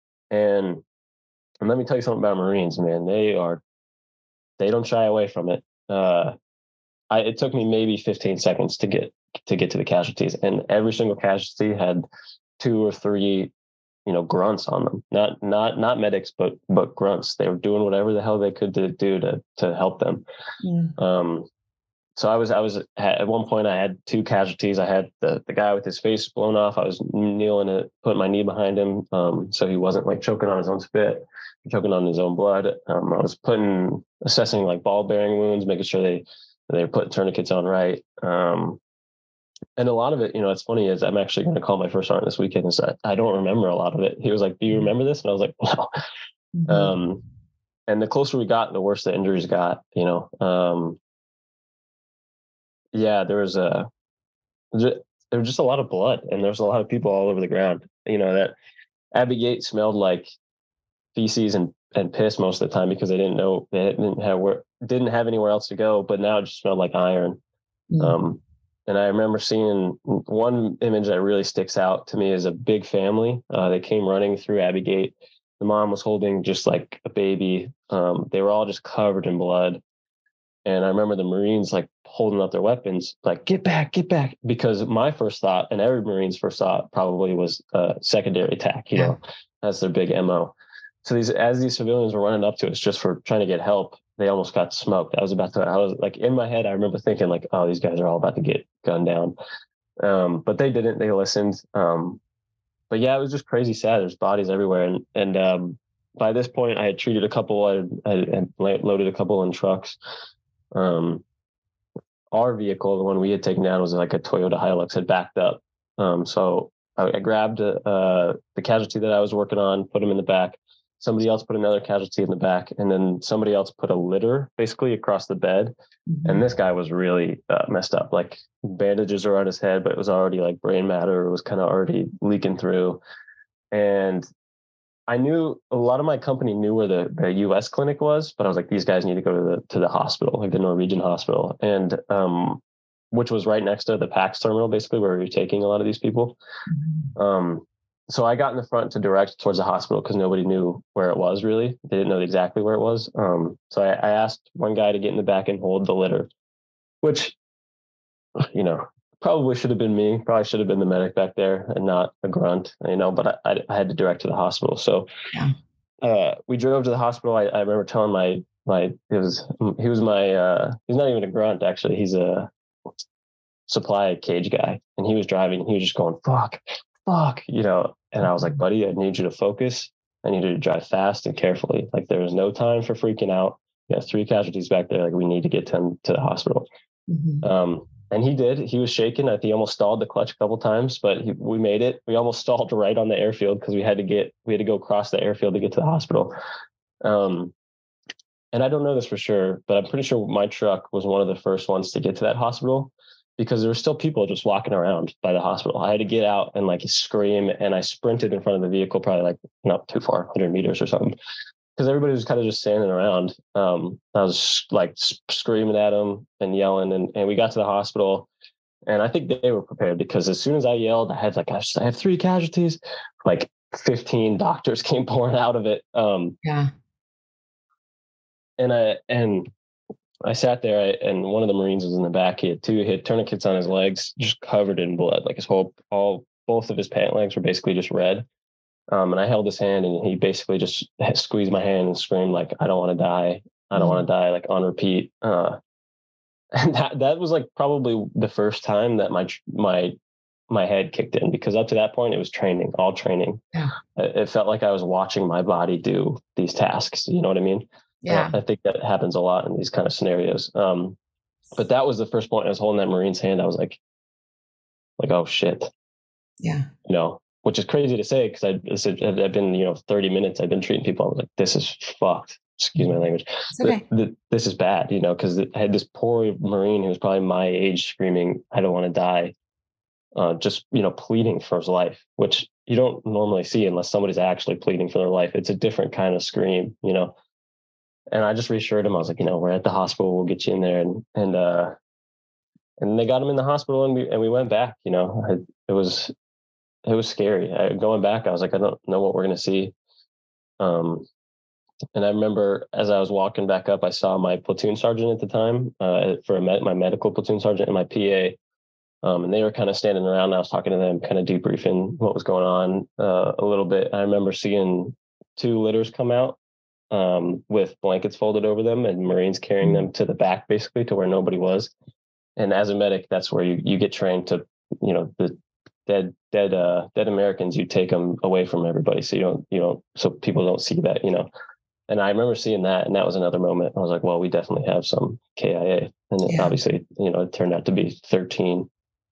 S2: And and let me tell you something about Marines, man. They are they don't shy away from it. Uh, I, it took me maybe fifteen seconds to get to get to the casualties, and every single casualty had two or three, you know, grunts on them. Not not not medics, but but grunts. They were doing whatever the hell they could to do to to help them. Yeah. Um, so I was I was at one point I had two casualties. I had the the guy with his face blown off. I was kneeling it, putting my knee behind him, um, so he wasn't like choking on his own spit, choking on his own blood. Um, I was putting assessing like ball bearing wounds, making sure they they were putting tourniquets on right. Um, and a lot of it, you know, it's funny is I'm actually going to call my first sergeant this weekend and say, I don't remember a lot of it. He was like, do you remember this? And I was like, no. Mm-hmm. Um, and the closer we got, the worse the injuries got, you know. Um, yeah, there was a, there was just a lot of blood, and there was a lot of people all over the ground. You know, that Abbey Gate smelled like feces and, and piss most of the time because they didn't know, they didn't have where, didn't have anywhere else to go, but now it just smelled like iron. Mm. Um, and I remember seeing one image that really sticks out to me is a big family. Uh, they came running through Abbey Gate. The mom was holding just like a baby. Um, they were all just covered in blood. And I remember the Marines like holding up their weapons, like, get back, get back. Because my first thought, and every Marine's first thought probably was a secondary attack, you yeah. know, that's their big M O. So these, as these civilians were running up to us just for trying to get help, they almost got smoked. I was about to, I was like in my head, I remember thinking like, oh, these guys are all about to get gunned down. Um, but they didn't, they listened. Um, but yeah, it was just crazy sad. There's bodies everywhere. And, and um, by this point I had treated a couple, I had, I had loaded a couple in trucks. Um, our vehicle, the one we had taken down, was like a Toyota Hilux, had backed up. Um, so I, I grabbed uh, the casualty that I was working on, put him in the back. Somebody else put another casualty in the back, and then somebody else put a litter basically across the bed. Mm-hmm. And this guy was really uh, messed up. Like bandages are on his head, but it was already like brain matter. It was kind of already leaking through. And I knew a lot of my company knew where the, the U S clinic was, but I was like, these guys need to go to the to the hospital, like the Norwegian hospital, and um, which was right next to the PAX terminal, basically where we were taking a lot of these people. Mm-hmm. Um, so I got in the front to direct towards the hospital because nobody knew where it was really. They didn't know exactly where it was. Um, so I, I asked one guy to get in the back and hold the litter, which, you know, probably should have been me. Probably should have been the medic back there and not a grunt, you know, but I, I had to direct to the hospital. So yeah. uh, we drove to the hospital. I, I remember telling my, my, it was, he was my, uh, he's not even a grunt, actually. He's a supply cage guy, and he was driving. He was just going, fuck, fuck, you know, and I was like, buddy, I need you to focus. I need you to drive fast and carefully. Like there was no time for freaking out. You have three casualties back there. Like we need to get them to the hospital. Mm-hmm. Um, And he did. He was shaking. I think he almost stalled the clutch a couple times, but he, we made it. We almost stalled right on the airfield because we had to get we had to go across the airfield to get to the hospital. Um, and I don't know this for sure, but I'm pretty sure my truck was one of the first ones to get to that hospital because there were still people just walking around by the hospital. I had to get out and like scream, and I sprinted in front of the vehicle, probably like not too far, one hundred meters or something. Because everybody was kind of just standing around. Um, I was like screaming at them and yelling, and, and we got to the hospital, and I think they were prepared because as soon as I yelled, I had like, I have three casualties, like fifteen doctors came pouring out of it. Um, yeah. And I, and I sat there and one of the Marines was in the back. He had two, he had tourniquets on his legs, just covered in blood. Like his whole, all, both of his pant legs were basically just red. Um, and I held his hand, and he basically just squeezed my hand and screamed like, I don't want to die. I don't mm-hmm. want to die, like on repeat. Uh, and that, that was like probably the first time that my, my, my head kicked in, because up to that point it was training, all training. Yeah. It felt like I was watching my body do these tasks. You know what I mean? Yeah. I, I think that happens a lot in these kind of scenarios. Um, but that was the first point I was holding that Marine's hand. I was like, like, oh shit. Yeah. You know, which is crazy to say because I, I've been, you know, thirty minutes, I've been treating people. I was like, this is fucked. Excuse my language. Okay. But, th- this is bad, you know, because I had this poor Marine who was probably my age screaming, I don't want to die. Uh, just, you know, pleading for his life, which you don't normally see unless somebody's actually pleading for their life. It's a different kind of scream, you know. And I just reassured him. I was like, you know, we're at the hospital. We'll get you in there. And, and, uh, and they got him in the hospital, and we, and we went back, you know. I, it was, it was scary. I, going back, I was like, I don't know what we're going to see. Um, and I remember as I was walking back up, I saw my platoon sergeant at the time, uh, for a med- my medical platoon sergeant and my P A. Um, and they were kind of standing around, and I was talking to them, kind of debriefing what was going on uh, a little bit. I remember seeing two litters come out um, with blankets folded over them, and Marines carrying them to the back, basically to where nobody was. And as a medic, that's where you, you get trained to, you know, the dead, dead, uh, dead Americans, you take them away from everybody. So you don't, you don't, so people don't see that, you know. And I remember seeing that, and that was another moment. I was like, well, we definitely have some K I A. And yeah. Obviously, you know, it turned out to be thirteen.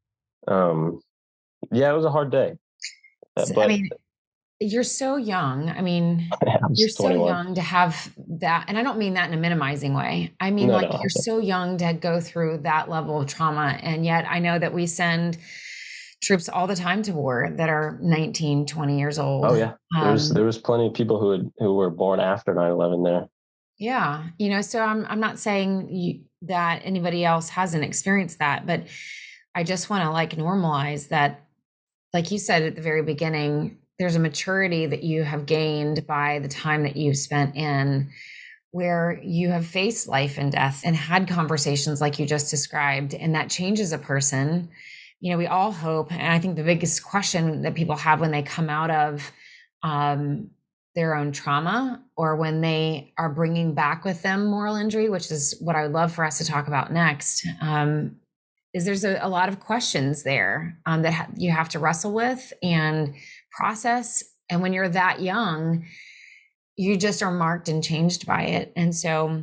S2: Um, yeah, it was a hard day, uh,
S1: I
S2: but
S1: mean, you're so young. I mean,
S2: I
S1: you're
S2: was
S1: so
S2: twenty-one.
S1: young to have that. And I don't mean that in a minimizing way. I mean,
S2: No,
S1: like,
S2: no.
S1: you're so young to go through that level of trauma. And yet I know that we send troops all the time to war that are nineteen, twenty years old.
S2: Oh yeah, there's
S1: Um,
S2: there was plenty of people who had, who were born after nine eleven there.
S1: yeah, you know, so I'm I'm not saying you, that anybody else hasn't experienced that, but I just want to like normalize that, like you said at the very beginning, there's a maturity that you have gained by the time that you've spent in where you have faced life and death and had conversations like you just described, and that changes a person. You know, we all hope, and I think the biggest question that people have when they come out of um, their own trauma, or when they are bringing back with them moral injury, which is what I would love for us to talk about next, um, is there's a, a lot of questions there um, that ha- you have to wrestle with and process. And when you're that young, you just are marked and changed by it. And so,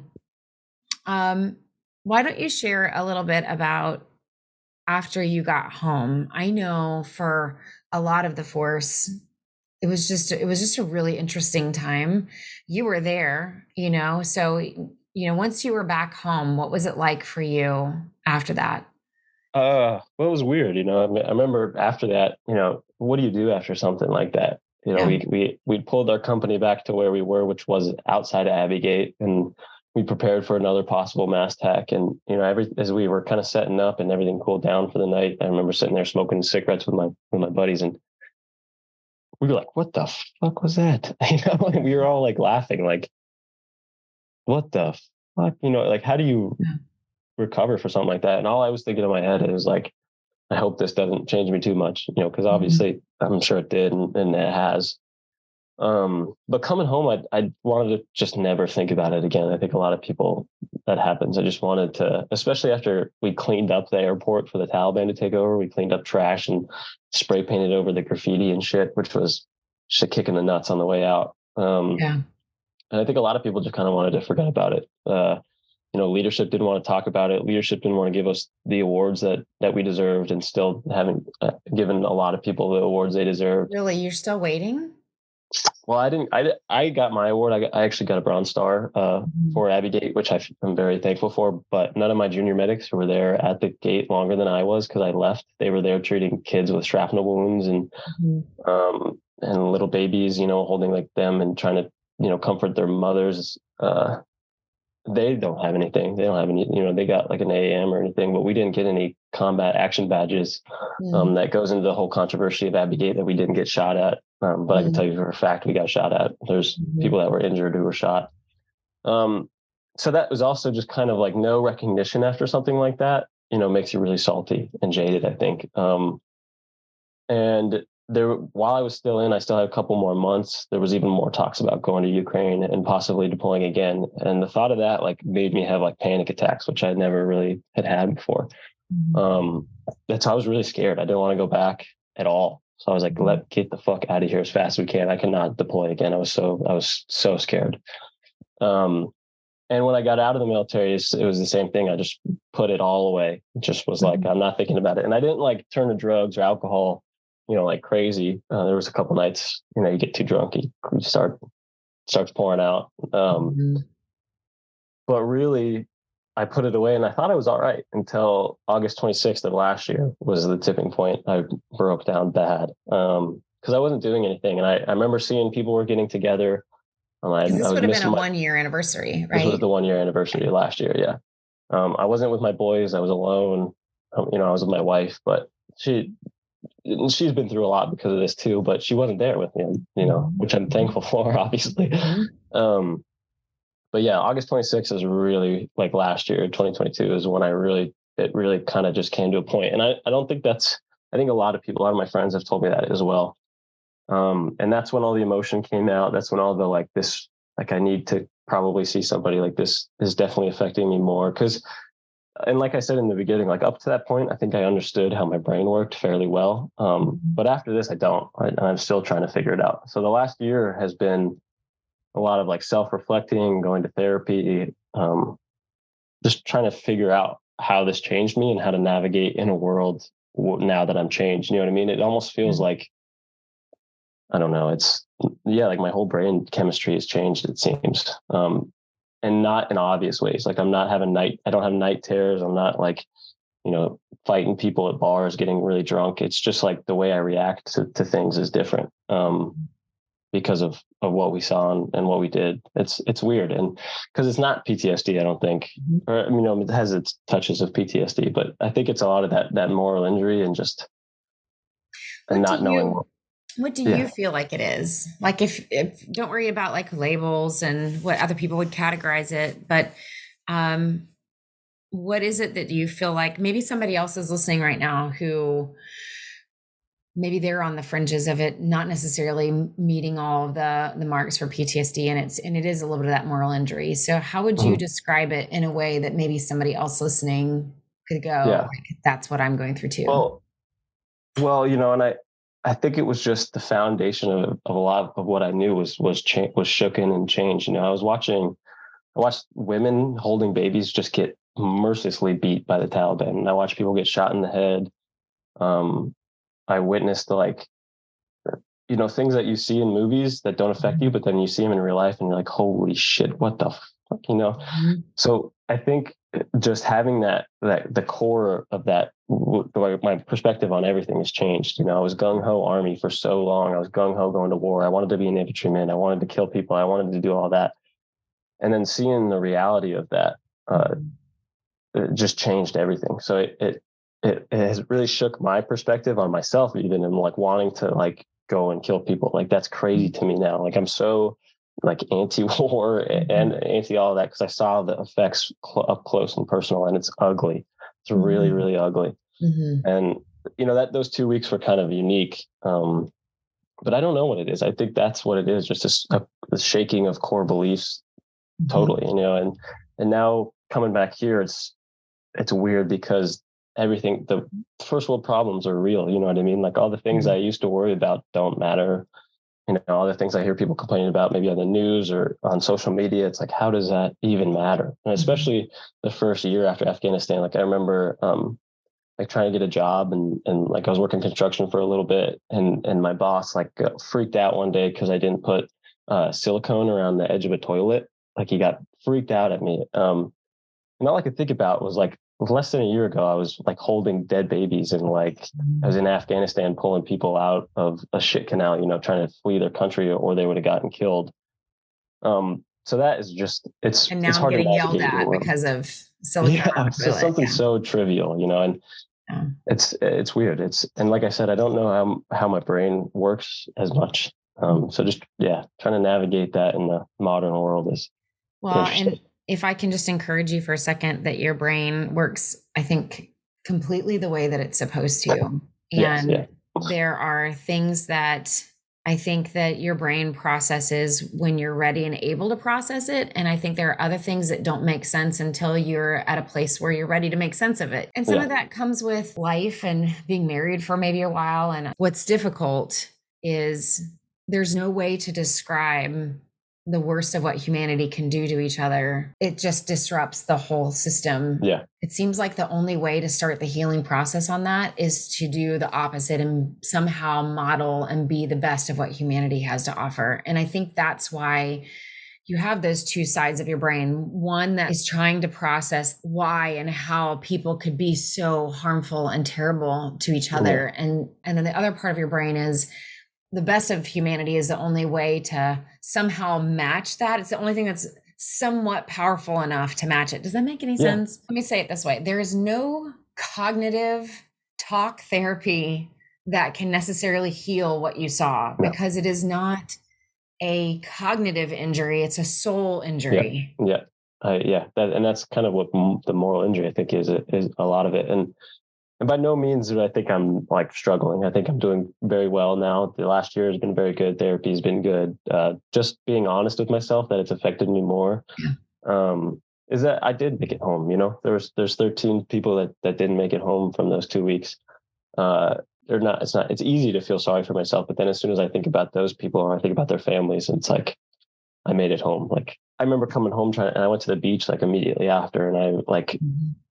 S1: um, why don't you share a little bit about after you got home? I know for a lot of the force, it was just it was just a really interesting time. You were there, you know. So, you know, once you were back home, what was it like for you after that?
S2: Uh, well, it was weird, you know. I, me- I remember after that, you know, what do you do after something like that? You know,
S1: Yeah.
S2: we we we pulled our company back to where we were, which was outside of Abbey Gate, and we prepared for another possible mass attack. And you know, every as we were kind of setting up and everything cooled down for the night, I remember sitting there smoking cigarettes with my with my buddies, and we were like, "What the fuck was that?" You know, and we were all like laughing, like, "What the fuck?" You know, like how do you
S1: Yeah.
S2: recover for something like that? And all I was thinking in my head is like, I hope this doesn't change me too much, you know, because
S1: Mhm.
S2: obviously I'm sure it did, and, and it has. Um, but coming home, I I wanted to just never think about it again. I think a lot of people that happens. I just wanted to, especially after we cleaned up the airport for the Taliban to take over. We cleaned up trash and spray painted over the graffiti and shit, which was just a kick in the nuts on the way out. Um,
S1: Yeah.
S2: and I think a lot of people just kind of wanted to forget about it. Uh, you know, leadership didn't want to talk about it. Leadership didn't want to give us the awards that that we deserved, and still haven't uh, given a lot of people the awards they deserved.
S1: Really, you're still waiting?
S2: Well, I didn't. I I got my award. I, got, I actually got a Bronze Star uh,
S1: Mhm.
S2: for Abbey Gate, which I am very thankful for. But none of my junior medics who were there at the gate longer than I was, because I left. They were there treating kids with shrapnel wounds and
S1: Mhm.
S2: um, and little babies, you know, holding like them and trying to you know comfort their mothers. Uh, they don't have anything. They don't have any, you know, they got like an A A M or anything, but we didn't get any combat action badges. Um,
S1: Mm.
S2: that goes into the whole controversy of Abbey Gate that we didn't get shot at. Um, but I can
S1: Mm.
S2: tell you for a fact we got shot at. There's
S1: Mhm.
S2: people that were injured who were shot. Um, so that was also just kind of like no recognition after something like that, you know, makes you really salty and jaded, I think. Um, and there, while I was still in, I still had a couple more months. There was even more talks about going to Ukraine and possibly deploying again. And the thought of that like made me have like panic attacks, which I never really had had before.
S1: Mhm.
S2: Um, that's I was really scared. I didn't want to go back at all. So I was like,
S1: Mhm.
S2: let get the fuck out of here as fast as we can. I cannot deploy again. I was so I was so scared. Um, and when I got out of the military, it was the same thing. I just put it all away. It just was like,
S1: Mhm.
S2: I'm not thinking about it. And I didn't like turn to drugs or alcohol, you know, like crazy. Uh, there was a couple nights, you know, you get too drunk, you, you start starts pouring out. Um,
S1: Mhm.
S2: but really, I put it away, and I thought I was all right until August twenty-sixth of last year was the tipping point. I broke down bad because um, I wasn't doing anything, and I, I remember seeing people were getting together. Um, I,
S1: Because
S2: I
S1: this
S2: was
S1: would have been
S2: missing
S1: a
S2: my.
S1: one year anniversary,
S2: This was
S1: right?
S2: the one year anniversary last year. Yeah, um, I wasn't with my boys. I was alone. Um, you know, I was with my wife, but she she's been through a lot because of this too. But she wasn't there with me, you know,
S1: Mhm.
S2: which I'm
S1: Mhm.
S2: thankful for, obviously.
S1: Mhm.
S2: Um, but yeah, August twenty-sixth is really like last year, twenty twenty-two is when I really, it really kind of just came to a point. And I, I don't think that's, I think a lot of people, a lot of my friends have told me that as well. Um, and that's when all the emotion came out. That's when all the like this, like I need to probably see somebody, like this is definitely affecting me more. Cause, and like I said in the beginning, like up to that point, I think I understood how my brain worked fairly well. Um,
S1: Mhm.
S2: but after this, I don't, I, and I'm still trying to figure it out. So the last year has been a lot of like self-reflecting, going to therapy, um, just trying to figure out how this changed me and how to navigate in a world now that I'm changed. You know what I mean? It almost feels mm-hmm. like, I don't know. It's yeah, like my whole brain chemistry has changed, it seems. Um, and not in obvious ways. Like I'm not having night, I don't have night terrors. I'm not like, you know, fighting people at bars, getting really drunk. It's just like the way I react to, to things is different. Um, because of, of what we saw and, and what we did. It's, it's weird. And because it's not P T S D, I don't think, or, you know, it has its touches of P T S D, but I think it's a lot of that, that moral injury and just, and
S1: what
S2: not knowing.
S1: You, what do yeah. you feel like it is? Like if, if, don't worry about like labels and what other people would categorize it, but, um, what is it that you feel like maybe somebody else is listening right now who maybe they're on the fringes of it, not necessarily meeting all of the, the marks for P T S D. And it's, and it is a little bit of that moral injury. So how would you mm-hmm. describe it in a way that maybe somebody else listening could go, yeah. like, that's what I'm going through too?
S2: Well, well, you know, and I, I think it was just the foundation of, of a lot of what I knew was, was, cha- was shooken and changed. You know, I was watching, I watched women holding babies just get mercilessly beat by the Taliban. And I watched people get shot in the head. Um, I witnessed the, like, you know, things that you see in movies that don't affect you, but then you see them in real life and you're like, holy shit, what the fuck, you know? Mm-hmm. So I think just having that, that the core of that, my perspective on everything has changed. You know, I was gung-ho Army for so long. I was gung-ho going to war. I wanted to be an infantryman. I wanted to kill people. I wanted to do all that. And then seeing the reality of that, uh, it just changed everything. So it, it, it, it has really shook my perspective on myself, even, and like wanting to like go and kill people. Like that's crazy to me now. Like I'm so like anti-war and anti all of that, because I saw the effects cl- up close and personal, and it's ugly. It's really, mm-hmm. really ugly. Mm-hmm. And you know, that those two weeks were kind of unique. Um, but I don't know what it is. I think that's what it is. Just a, a shaking of core beliefs. Totally. You know, and, and now coming back here, it's, it's weird because everything, the first world problems are real. You know what I mean? Like all the things mm-hmm. I used to worry about don't matter. You know, all the things I hear people complaining about, maybe on the news or on social media, it's like, how does that even matter? And especially the first year after Afghanistan, like I remember, um, like trying to get a job and, and like I was working construction for a little bit, and, and my boss like uh, freaked out one day because I didn't put uh, silicone around the edge of a toilet. Like he got freaked out at me. Um, and all I could think about was like less than a year ago, I was like holding dead babies and like I was in Afghanistan pulling people out of a shit canal, you know, trying to flee their country or they would have gotten killed. Um, so that is just, it's,
S1: and now
S2: it's
S1: I'm
S2: hard
S1: getting
S2: to
S1: yelled at
S2: anymore.
S1: because of silicone.
S2: Yeah, it's just something
S1: yeah.
S2: so trivial, you know, and yeah. it's, it's weird. It's, and like I said, I don't know how, how my brain works as much. Um, so just, yeah, trying to navigate that in the modern world is,
S1: well, and if I can just encourage you for a second that your brain works, I think, completely the way that it's supposed to. And
S2: yes, yeah.
S1: there are things that I think that your brain processes when you're ready and able to process it. And I think there are other things that don't make sense until you're at a place where you're ready to make sense of it. And some yeah. of that comes with life and being married for maybe a while. And what's difficult is there's no way to describe the worst of what humanity can do to each other. It just disrupts the whole system.
S2: Yeah.
S1: It seems like the only way to start the healing process on that is to do the opposite and somehow model and be the best of what humanity has to offer. And I think that's why you have those two sides of your brain. One that is trying to process why and how people could be so harmful and terrible to each other. Yeah. And, and then the other part of your brain is the best of humanity is the only way to somehow match that. It's the only thing that's somewhat powerful enough to match it. Does that make any yeah. sense? Let me say it this way. There is no cognitive talk therapy that can necessarily heal what you saw no. because it is not a cognitive injury. It's a soul injury.
S2: Yeah. Yeah. Uh, yeah. That, and that's kind of what m- the moral injury, I think, is, is a lot of it. And And by no means do I think I'm like struggling. I think I'm doing very well now. The last year has been very good. Therapy has been good. Uh, just being honest with myself that it's affected me more. Yeah. Um, is that I did make it home. You know, there was there's thirteen people that that didn't make it home from those two weeks. Uh, they're not. It's not. It's easy to feel sorry for myself, but then as soon as I think about those people, or I think about their families, it's like I made it home. Like I remember coming home trying, and I went to the beach like immediately after, and I like. Mm-hmm.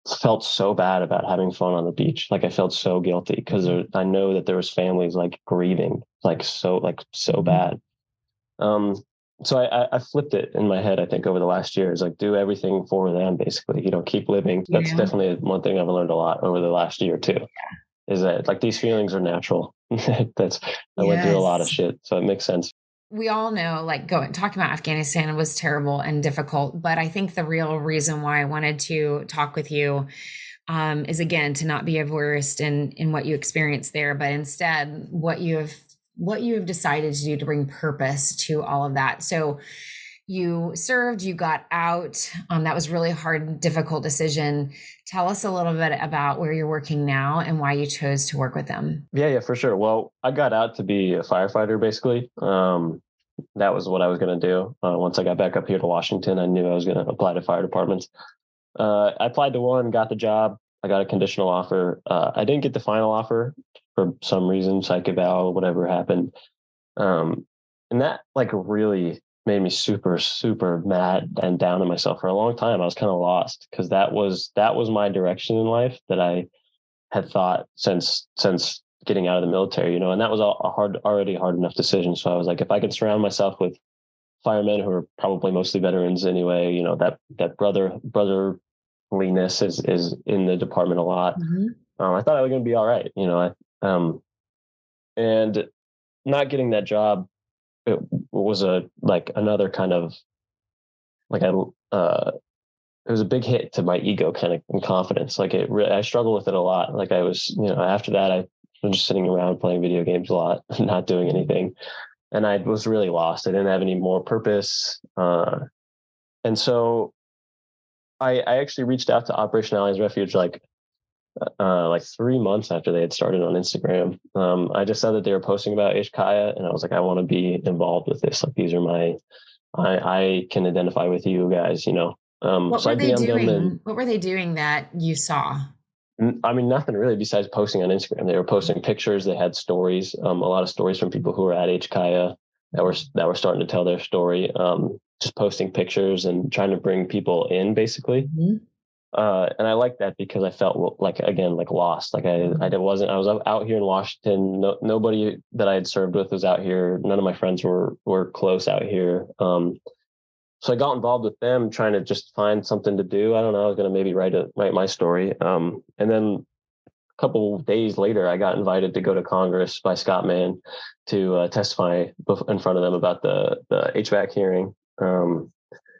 S2: felt so bad about having fun on the beach. Like I felt so guilty because I know that there was families like grieving, like so, like so
S1: Mhm.
S2: bad. Um, so I, I flipped it in my head, I think over the last year is like, do everything for them, basically, you know, keep living. That's
S1: Yeah.
S2: definitely one thing I've learned a lot over the last year too, is that like these feelings are natural. That's, I went through a lot of
S1: Yes.
S2: shit. So it makes sense.
S1: We all know, like, going talking about Afghanistan was terrible and difficult, but I think the real reason why I wanted to talk with you um, is, again, to not be a voyeurist in in what you experienced there, but instead what you have what you have decided to do to bring purpose to all of that. So you served, you got out. Um, that was really hard, difficult decision. Tell us a little bit about where you're working now and why you chose to work with them.
S2: Yeah, yeah, for sure. Well, I got out to be a firefighter, basically. Um, that was what I was going to do. Uh, once I got back up here to Washington, I knew I was going to apply to fire departments. Uh, I applied to one, got the job. I got a conditional offer. Uh, I didn't get the final offer for some reason, psych eval, whatever happened. Um, and that like really made me super, super mad and down on myself for a long time. I was kind of lost because that was that was my direction in life that I had thought since since getting out of the military, you know, and that was a hard, already hard enough decision. So I was like, if I could surround myself with firemen who are probably mostly veterans anyway, you know, that that brother brotherliness is is in the department a lot.
S1: Mhm.
S2: Um, I thought I was going to be all right, you know, I, um, and not getting that job, it was a like another kind of like I uh, it was a big hit to my ego kind of and confidence. Like it really, I struggle with it a lot. Like I was, you know, after that, I was just sitting around playing video games a lot, not doing anything. And I was really lost. I didn't have any more purpose. Uh, and so I, I actually reached out to Operation Allies Refuge like uh, like three months after they had started on Instagram. Um, I just saw that they were posting about HKaya, and I was like, I want to be involved with this. Like these are my, I, I can identify with you guys, you know. Um,
S1: What
S2: so
S1: were
S2: I
S1: they
S2: D M'd them, and
S1: doing? What were they doing that you saw?
S2: I mean, nothing really besides posting on Instagram. They were posting pictures. They had stories, um, a lot of stories from people who were at HKaya that were that were starting to tell their story. Um, just posting pictures and trying to bring people in, basically.
S1: Mm-hmm.
S2: Uh, and I liked that because I felt like again like lost. Like I I wasn't. I was out here in Washington. No, nobody that I had served with was out here. None of my friends were were close out here. Um, so I got involved with them, trying to just find something to do. I don't know. I was going to maybe write a write my story. Um, and then a couple of days later, I got invited to go to Congress by Scott Mann to uh, testify in front of them about the the H V A C hearing. Um,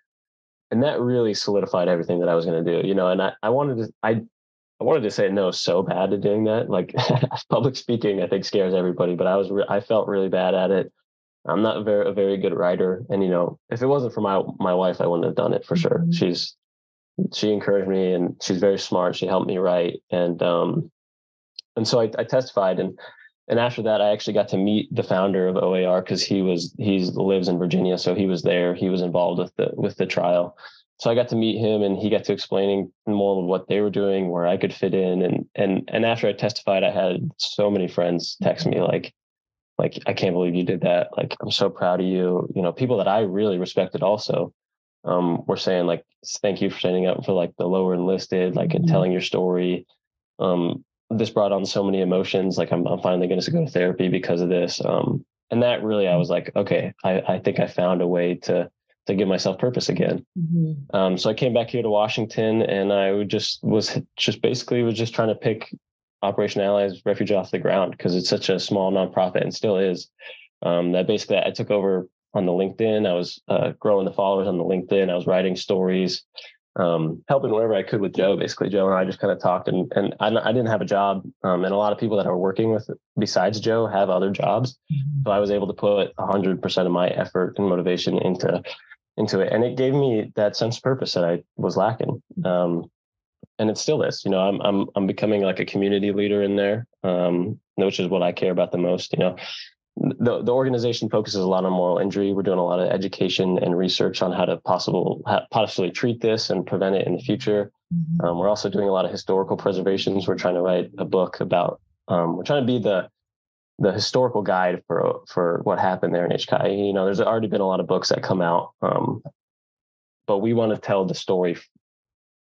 S2: and that really solidified everything that I was going to do. You know, and I, I wanted to I I wanted to say no so bad to doing that. Like public speaking, I think scares everybody, but I was re- I felt really bad at it. I'm not a very a very good writer, and you know, if it wasn't for my my wife, I wouldn't have done it for sure.
S1: Mm-hmm.
S2: She's she encouraged me, and she's very smart. She helped me write, and um, and so I, I testified, and and after that, I actually got to meet the founder of O A R because he was he lives in Virginia, so he was there. He was involved with the with the trial. So I got to meet him, and he got to explaining more of what they were doing, where I could fit in, and and and after I testified, I had so many friends text me like. Like, I can't believe you did that. Like, I'm so proud of you. You know, people that I really respected also um, were saying like, thank you for standing up for like the lower enlisted, like, and telling your story. Um, this brought on so many emotions. Like, I'm, I'm finally going to go to therapy because of this. Um, and that really, I was like, okay, I, I think I found a way to, to give myself purpose again. Mm-hmm. Um, so I came back here to Washington, and I just was just basically was just trying to pick Operation Allies Refuge off the ground because it's such a small nonprofit and still is. Um, that basically I took over on the LinkedIn. I was uh, growing the followers on the LinkedIn. I was writing stories, um, helping wherever I could with Joe. Basically, Joe and I just kind of talked, and and I, I didn't have a job, um, and a lot of people that I were working with besides Joe have other jobs. Mm-hmm. So I was able to put one hundred percent of my effort and motivation into into it, and it gave me that sense of purpose that I was lacking. Um, And it still is, you know, I'm, I'm, I'm becoming like a community leader in there, um, which is what I care about the most. You know, the, the organization focuses a lot on moral injury. We're doing a lot of education and research on how to possible, how, possibly treat this and prevent it in the future. Mm-hmm. Um, we're also doing a lot of historical preservations. We're trying to write a book about, um, we're trying to be the, the historical guide for, for what happened there in H K I. You know, there's already been a lot of books that come out, um, but we want to tell the story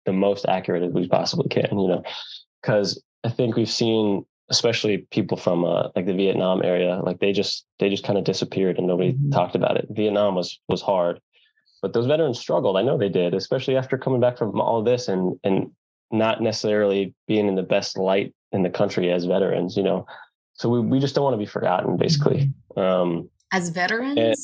S2: the most accurate as we possibly can, you know, because I think we've seen, especially people from uh, like the Vietnam area, like they just they just kind of disappeared and nobody mm-hmm. talked about it. Vietnam was was hard, but those veterans struggled. I know they did, especially after coming back from all of this and and not necessarily being in the best light in the country as veterans, you know. So we, we just don't want to be forgotten, basically. Um,
S1: as veterans?
S2: And,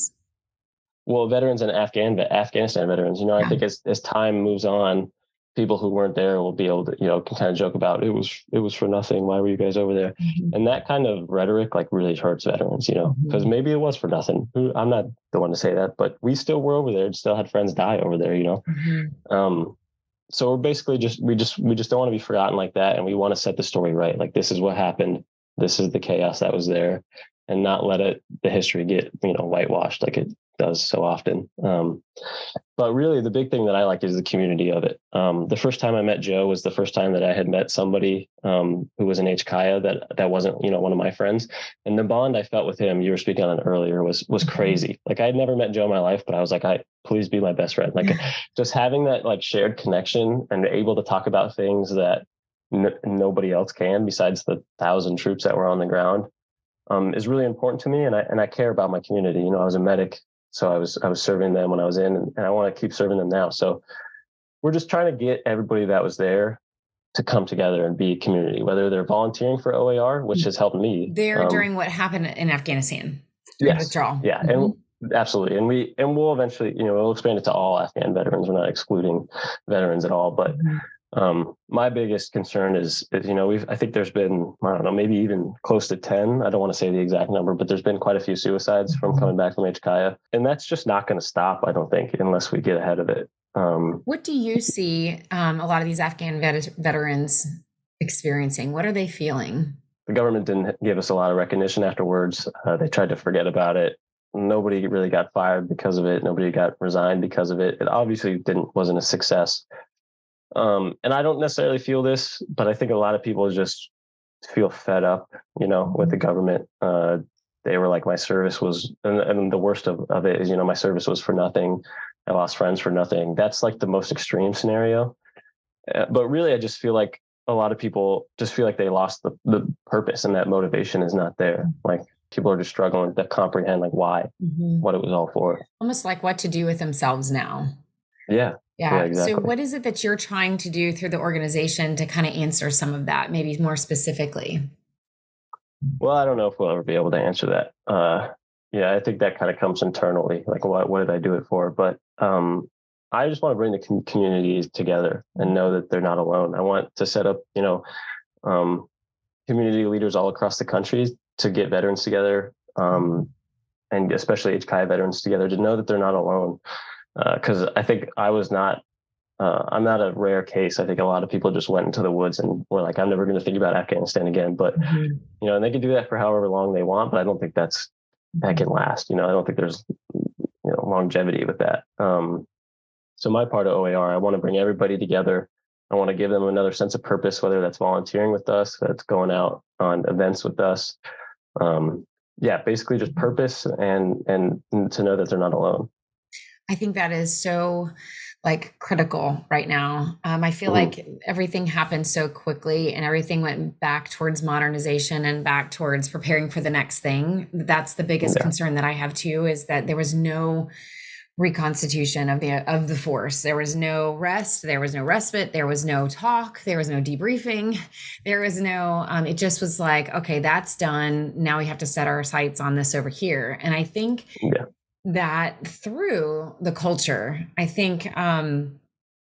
S2: well, veterans and Afghan Afghanistan veterans, you know, yeah. I think as, as time moves on, people who weren't there will be able to, you know, can kind of joke about it was, it was for nothing. Why were you guys over there? Mm-hmm. And that kind of rhetoric like really hurts veterans, you know, because mm-hmm. maybe it was for nothing. I'm not the one to say that, but we still were over there and still had friends die over there, you know? Mm-hmm. Um, so we're basically just, we just, we just don't want to be forgotten like that. And we want to set the story right. Like, this is what happened. This is the chaos that was there, and not let it, the history get, you know, whitewashed like it does so often. Um, but really the big thing that I like is the community of it. Um, the first time I met Joe was the first time that I had met somebody um, who was in HKIA that, that wasn't, you know, one of my friends. And the bond I felt with him, you were speaking on it earlier, was, was crazy. Like, I had never met Joe in my life, but I was like, I, please be my best friend. Like just having that like shared connection and able to talk about things that n- nobody else can besides the thousand troops that were on the ground um, is really important to me. And I, and I care about my community. You know, I was a medic. So I was I was serving them when I was in, and, and I want to keep serving them now. So we're just trying to get everybody that was there to come together and be a community, whether they're volunteering for O A R, which has helped me.
S1: There um, during what happened in Afghanistan.
S2: Yes.
S1: Withdrawal.
S2: Yeah. Mm-hmm. And absolutely. And we and we'll eventually, you know, we'll expand it to all Afghan veterans. We're not excluding veterans at all. But mm-hmm. Um, my biggest concern is, is, you know, we've, I think there's been, I don't know, maybe even close to ten. I don't want to say the exact number, but there's been quite a few suicides from coming back from HKIA. And that's just not going to stop, I don't think, unless we get ahead of it. Um,
S1: what do you see um, a lot of these Afghan vet- veterans experiencing? What are they feeling?
S2: The government didn't give us a lot of recognition afterwards. Uh, they tried to forget about it. Nobody really got fired because of it. Nobody got resigned because of it. It obviously didn't, wasn't a success. Um, and I don't necessarily feel this, but I think a lot of people just feel fed up, you know, with the government. Uh, they were like, my service was, and, and the worst of, of it is, you know, my service was for nothing. I lost friends for nothing. That's like the most extreme scenario. Uh, but really, I just feel like a lot of people just feel like they lost the, the purpose, and that motivation is not there. Like, people are just struggling to comprehend like why, mm-hmm. what it was all for.
S1: Almost like what to do with themselves now.
S2: Yeah.
S1: Yeah.
S2: yeah exactly.
S1: So what is it that you're trying to do through the organization to kind of answer some of that, maybe more specifically?
S2: Well, I don't know if we'll ever be able to answer that. Uh, yeah, I think that kind of comes internally. Like, what, what did I do it for? But um, I just want to bring the com- communities together and know that they're not alone. I want to set up, you know, um, community leaders all across the country to get veterans together, um, and especially HKIA veterans together, to know that they're not alone. Because uh, I think I was not, uh, I'm not a rare case. I think a lot of people just went into the woods and were like, I'm never going to think about Afghanistan again. But, mm-hmm. you know, and they can do that for however long they want, but I don't think that's, that can last. You know, I don't think there's, you know, longevity with that. Um, so my part of O A R, I want to bring everybody together. I want to give them another sense of purpose, whether that's volunteering with us, that's going out on events with us. Um, yeah, basically just purpose and, and to know that they're not alone.
S1: I think that is so like critical right now. Um, I feel mm-hmm. like everything happened so quickly and everything went back towards modernization and back towards preparing for the next thing. That's the biggest yeah. concern that I have too, is that there was no reconstitution of the, of the force. There was no rest. There was no respite. There was no talk. There was no debriefing. There was no, um, it just was like, okay, that's done. Now we have to set our sights on this over here. And I think yeah. that through the culture, I think, um,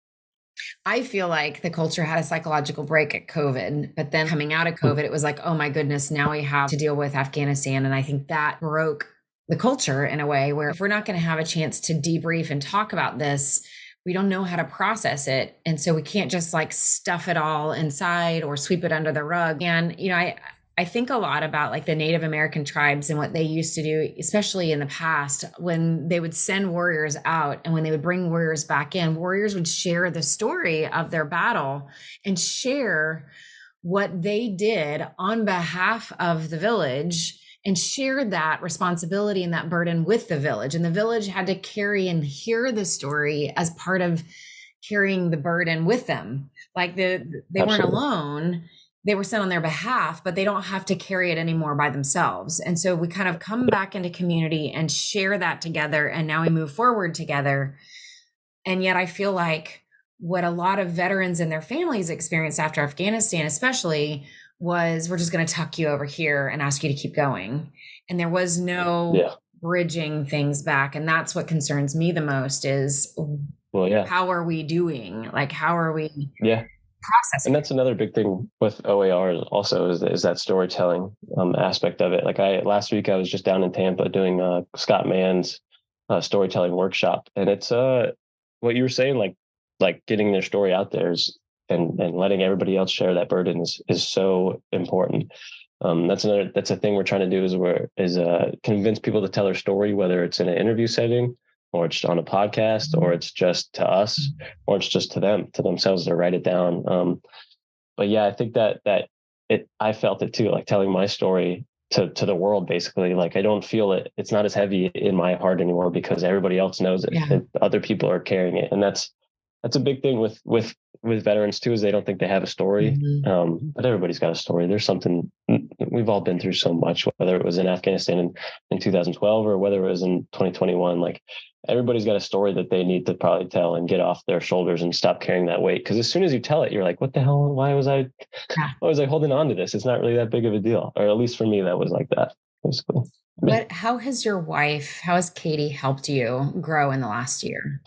S1: I feel like the culture had a psychological break at COVID, but then coming out of COVID, it was like, oh my goodness, now we have to deal with Afghanistan. And I think that broke the culture in a way where if we're not going to have a chance to debrief and talk about this, we don't know how to process it. And so we can't just like stuff it all inside or sweep it under the rug. And, you know, I, I think a lot about like the Native American tribes and what they used to do, especially in the past, when they would send warriors out and when they would bring warriors back in, warriors would share the story of their battle and share what they did on behalf of the village and shared that responsibility and that burden with the village. And the village had to carry and hear the story as part of carrying the burden with them. Like the, they Absolutely. weren't alone. They were sent on their behalf, but they don't have to carry it anymore by themselves. And so we kind of come back into community and share that together. And now we move forward together. And yet I feel like what a lot of veterans and their families experienced after Afghanistan, especially, was we're just going to tuck you over here and ask you to keep going. And there was no yeah. bridging things back. And that's what concerns me the most is, well, yeah. how are we doing? Like, how are we yeah. processing?
S2: And that's another big thing with O A R also is, is that storytelling um, aspect of it. Like I, last week I was just down in Tampa doing uh, Scott Mann's uh, storytelling workshop. And it's uh, what you were saying, like, like getting their story out there is, and, and letting everybody else share that burden is, is so important. Um, that's another, that's a thing we're trying to do is where is uh, convince people to tell their story, whether it's in an interview setting or it's on a podcast or it's just to us or it's just to them, to themselves to write it down. Um, but yeah, I think that, that it, I felt it too, like telling my story to, to the world, basically. Like, I don't feel it. It's not as heavy in my heart anymore because everybody else knows it. Yeah. And other people are carrying it. And that's, that's a big thing with, with, with veterans too, is they don't think they have a story. Mm-hmm. Um, but everybody's got a story. There's something, we've all been through so much, whether it was in Afghanistan in, in two thousand twelve or whether it was in twenty twenty-one, like everybody's got a story that they need to probably tell and get off their shoulders and stop carrying that weight. Cause as soon as you tell it, you're like, what the hell? Why was I, why was I holding on to this? It's not really that big of a deal. Or at least for me, that was like that, basically.
S1: But how has your wife, how has Katie helped you grow in the last year?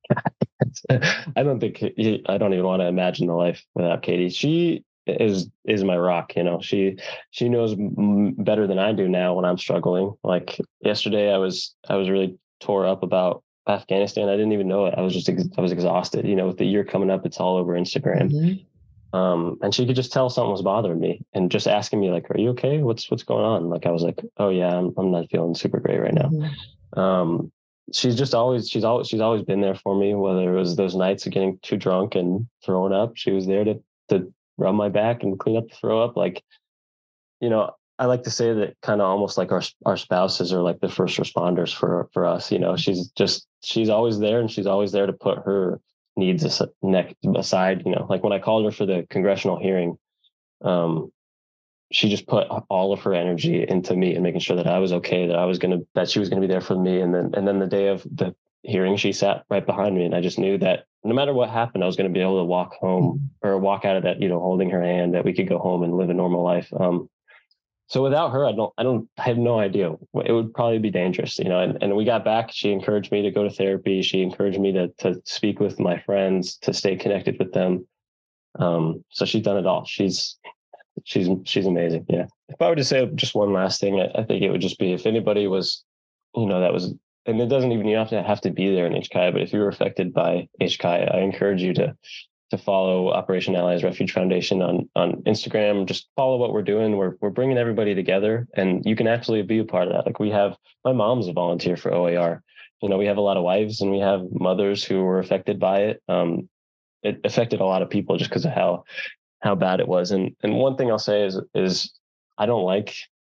S2: I don't think I don't even want to imagine the life without Katie. She is is my rock. You know, she she knows m- better than I do now when I'm struggling. Like yesterday, I was I was really tore up about Afghanistan. I didn't even know it. I was just ex- I was exhausted. You know, with the year coming up, it's all over Instagram. Mm-hmm. Um, and she could just tell something was bothering me and just asking me like, "Are you okay? What's what's going on?" Like I was like, "Oh yeah, I'm I'm not feeling super great right now." Mm-hmm. Um, She's just always, she's always, she's always been there for me, whether it was those nights of getting too drunk and throwing up. She was there to, to rub my back and clean up the throw up. Like, you know, I like to say that kind of almost like our, our spouses are like the first responders for, for us. You know, she's just, she's always there and she's always there to put her needs aside. You know, like when I called her for the congressional hearing, um, she just put all of her energy into me and making sure that I was okay, that I was going to, that she was going to be there for me. And then, and then the day of the hearing, she sat right behind me. And I just knew that no matter what happened, I was going to be able to walk home or walk out of that, you know, holding her hand, that we could go home and live a normal life. Um, so without her, I don't, I don't, I have no idea. It would probably be dangerous, you know, and, and we got back, she encouraged me to go to therapy. She encouraged me to, to speak with my friends, to stay connected with them. Um, so she's done it all. She's, She's she's amazing. Yeah. If I were to say just one last thing, I, I think it would just be if anybody was, you know, that was, and it doesn't even, you have to have to be there in H C I, but if you were affected by H C I, I encourage you to to follow Operation Allies Refuge Foundation on on Instagram. Just follow what we're doing. We're we're bringing everybody together, and you can actually be a part of that. Like we have, my mom's a volunteer for O A R. You know, we have a lot of wives and we have mothers who were affected by it. Um, it affected a lot of people just because of how. how bad it was. And and one thing I'll say is, is I don't like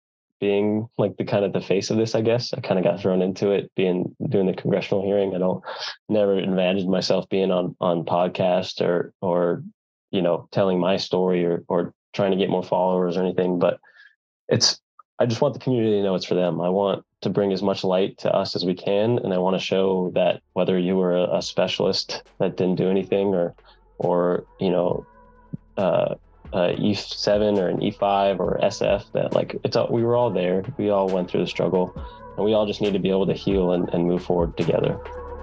S2: being like the kind of the face of this, I guess. I kind of got thrown into it being, doing the congressional hearing. I don't, never imagined myself being on, on podcast or, or, you know, telling my story or, or trying to get more followers or anything, but it's, I just want the community to know it's for them. I want to bring as much light to us as we can. And I want to show that whether you were a, a specialist that didn't do anything or, or, you know, uh, uh E seven or an E five or S F, that like it's all, we were all there. We all went through the struggle and we all just need to be able to heal and, and move forward together.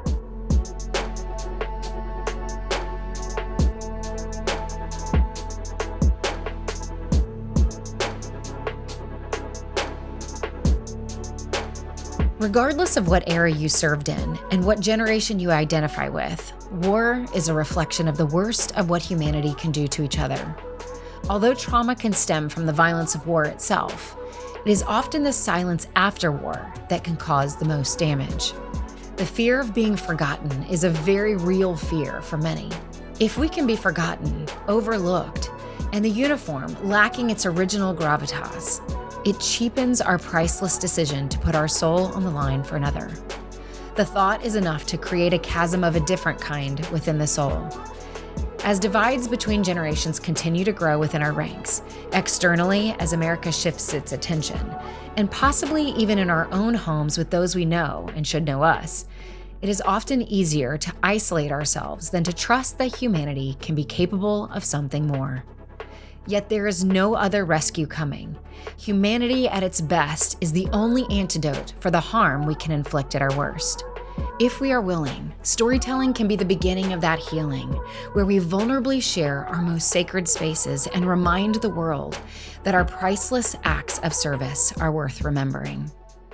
S1: Regardless of what era you served in and what generation you identify with, war is a reflection of the worst of what humanity can do to each other. Although trauma can stem from the violence of war itself, it is often the silence after war that can cause the most damage. The fear of being forgotten is a very real fear for many. If we can be forgotten, overlooked, and the uniform lacking its original gravitas, it cheapens our priceless decision to put our soul on the line for another. the thought is enough to create a chasm of a different kind within the soul. As divides between generations continue to grow within our ranks, externally as America shifts its attention, and possibly even in our own homes with those we know and should know us, it is often easier to isolate ourselves than to trust that humanity can be capable of something more. Yet there is no other rescue coming. Humanity at its best is the only antidote for the harm we can inflict at our worst. If we are willing, storytelling can be the beginning of that healing, where we vulnerably share our most sacred spaces and remind the world that our priceless acts of service are worth remembering.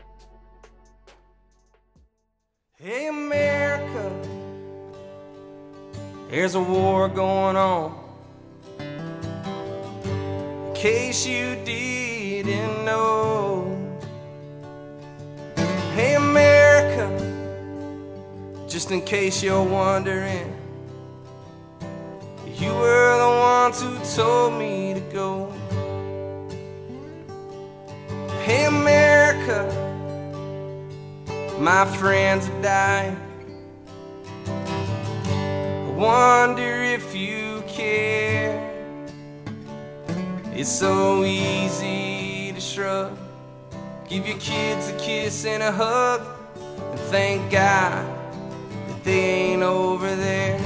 S3: Hey America, there's a war going on. In case you didn't know. Hey America, just in case you're wondering, you were the ones who told me to go. Hey America, my friends have died. I wonder if you care. It's so easy to shrug, give your kids a kiss and a hug, and thank God that they ain't over there.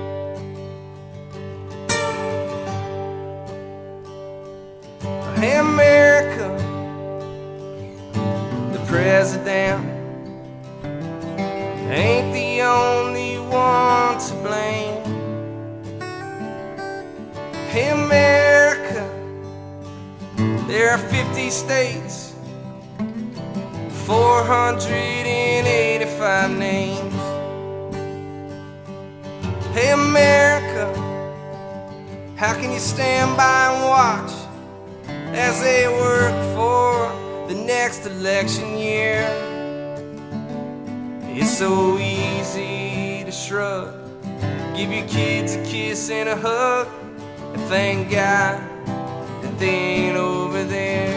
S3: Hey America, the president ain't the only one to blame. Hey America, there are fifty states, four hundred eighty-five names. Hey America, how can you stand by and watch as they work for the next election year? It's so easy to shrug, give your kids a kiss and a hug, and thank God that they ain't over there.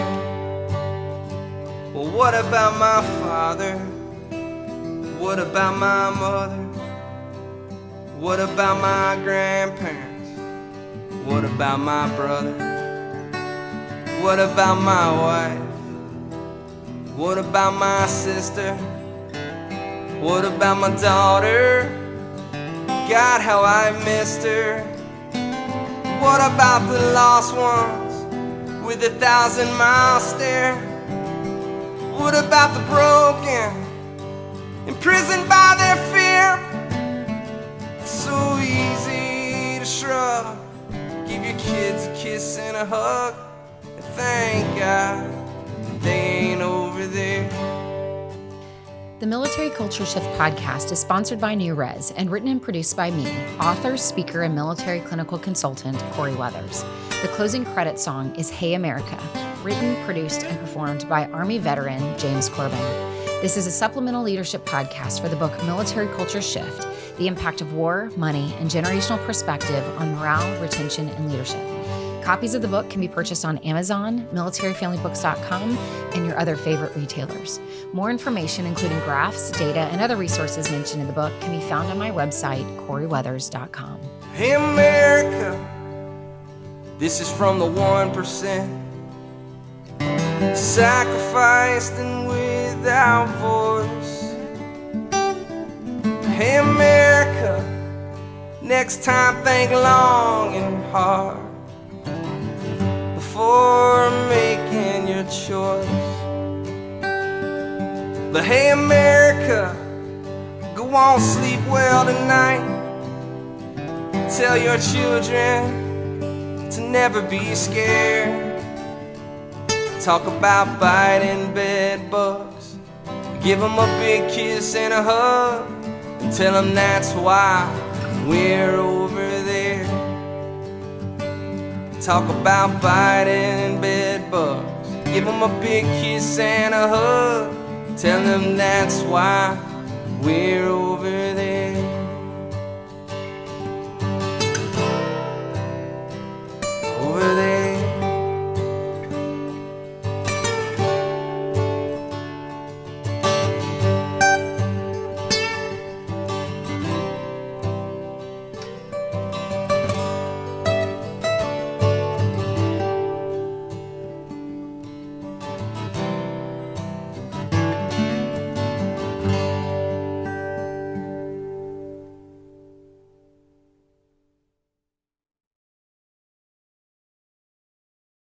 S3: Well, what about my father? What about my mother? What about my grandparents? What about my brother? What about my wife? What about my sister? What about my daughter? God, how I missed her. What about the lost ones with a thousand mile stare? What about the broken, imprisoned by their fear? It's so easy to shrug, give your kids a kiss and a hug, and thank God they ain't over there.
S1: The Military Culture Shift podcast is sponsored by New Res and written and produced by me, author, speaker, and military clinical consultant Corey Weathers. The closing credit song is Hey America, written, produced, and performed by Army veteran James Corbin. This is a supplemental leadership podcast for the book Military Culture Shift, The Impact of War, Money, and Generational Perspective on Morale, Retention, and Leadership. Copies of the book can be purchased on Amazon, military family books dot com, and your other favorite retailers. More information, including graphs, data, and other resources mentioned in the book, can be found on my website, corey weathers dot com.
S3: Hey America, this is from the one percent, sacrificed and without voice. Hey America, next time think long and hard before making your choice. But hey America, go on, sleep well tonight. Tell your children to never be scared. Talk about biting bed bugs, give them a big kiss and a hug, and tell them that's why we're over there. Talk about biting bed bugs, give them a big kiss and a hug, tell them that's why we're